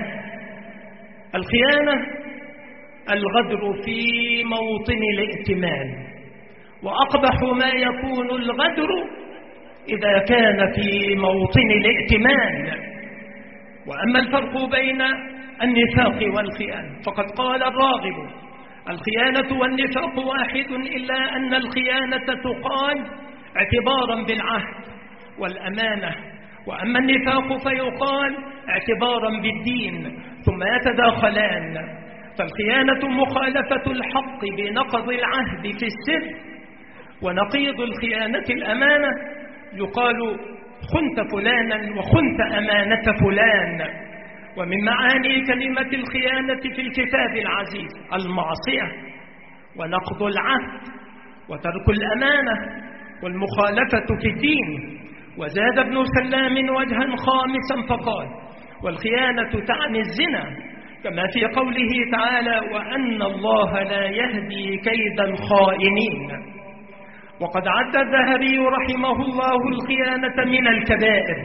الخيانة الغدر في موطن الائتمان، وأقبح ما يكون الغدر إذا كان في موطن الائتمان. وأما الفرق بين النفاق والخيانة فقد قال الراغب: الخيانة والنفاق واحد، إلا أن الخيانة تقال اعتبارا بالعهد والأمانة، وأما النفاق فيقال اعتبارا بالدين، ثم يتداخلان. فالخيانة مخالفة الحق بنقض العهد في السر، ونقيض الخيانة الأمانة. يقال خنت فلانا وخنت أمانة فلان. ومن معاني كلمة الخيانة في الكتاب العزيز المعصية ونقض العهد وترك الأمانة والمخالفة في الدين. وزاد ابن سلام وجها خامسا فقال: والخيانة تعني الزنا، كما في قوله تعالى: وأن الله لا يهدي كيد الخائنين. وقد عد الذهبي رحمه الله الخيانة من الكبائر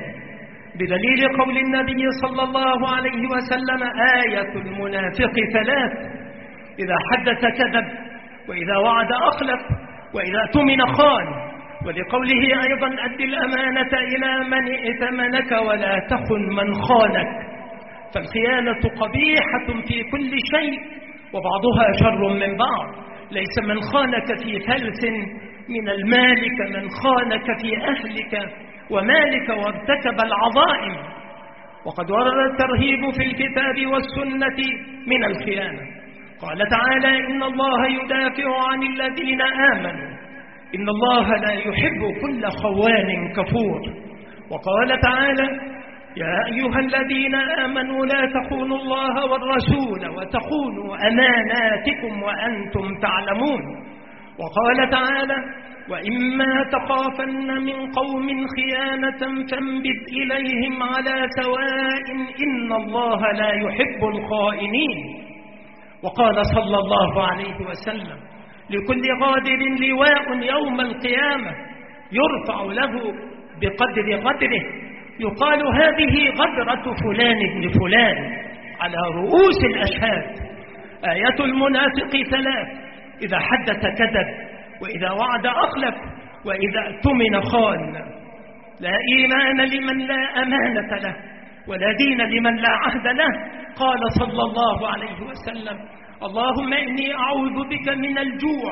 بدليل قول النبي صلى الله عليه وسلم: آية المنافق ثلاث: إذا حدث كذب، وإذا وعد أخلف، وإذا اؤتمن خان. ولقوله أيضا: أد الأمانة إلى من ائتمنك ولا تخن من خانك. فالخيانة قبيحة في كل شيء، وبعضها شر من بعض. ليس من خانك في فلس من المال كمن خانك في أهلك ومالك وارتكب العظائم. وقد ورد الترهيب في الكتاب والسنة من الخيانة. قال تعالى: إن الله يدافع عن الذين آمنوا، إن الله لا يحب كل خوان كفور. وقال تعالى: يا أيها الذين آمنوا لا تخونوا الله والرسول وتخونوا أماناتكم وأنتم تعلمون. وقال تعالى: وإما تخافن من قوم خيانة فانبذ إليهم على سواء إن الله لا يحب الخائنين. وقال صلى الله عليه وسلم: لكل غادر لواء يوم القيامة يرفع له بقدر غدره، يقال هذه غدرة فلان بن فلان على رؤوس الأشهاد. آية المنافق ثلاث: إذا حدث كذب، وإذا وعد أخلف، وإذا اؤتمن خان. لا إيمان لمن لا أمانة له، ولا دين لمن لا عهد له. قال صلى الله عليه وسلم: اللهم إني أعوذ بك من الجوع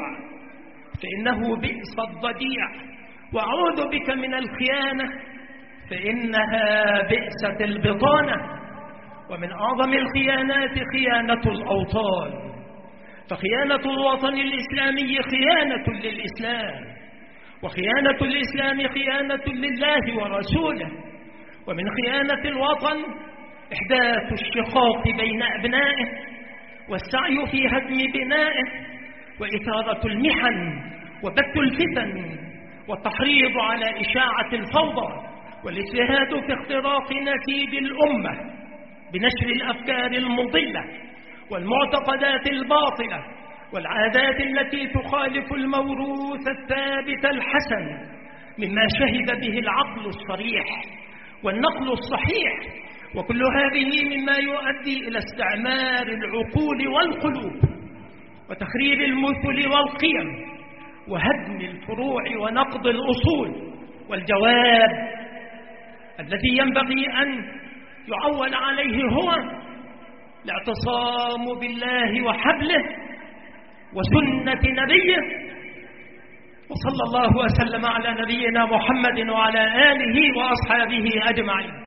فإنه بئس الضجيع، وأعوذ بك من الخيانة فإنها بئست البطانة. ومن أعظم الخيانات خيانة الأوطان، فخيانة الوطن الإسلامي خيانة للإسلام، وخيانة الإسلام خيانة لله ورسوله. ومن خيانة الوطن إحداث الشقاق بين أبنائه، والسعي في هدم بنائه، وإثارة المحن، وبث الفتن، والتحريض على إشاعة الفوضى، والاجتهاد في اختراق نسيج الأمة بنشر الأفكار المضلة والمعتقدات الباطلة والعادات التي تخالف الموروث الثابت الحسن مما شهد به العقل الصريح والنقل الصحيح. وكل هذه مما يؤدي إلى استعمار العقول والقلوب، وتخريب المثل والقيم، وهدم الفروع ونقض الأصول. والجواب الذي ينبغي أن يعول عليه هو الاعتصام بالله وحبله وسنة نبيه. وصلى الله وسلم على نبينا محمد وعلى آله وأصحابه أجمعين.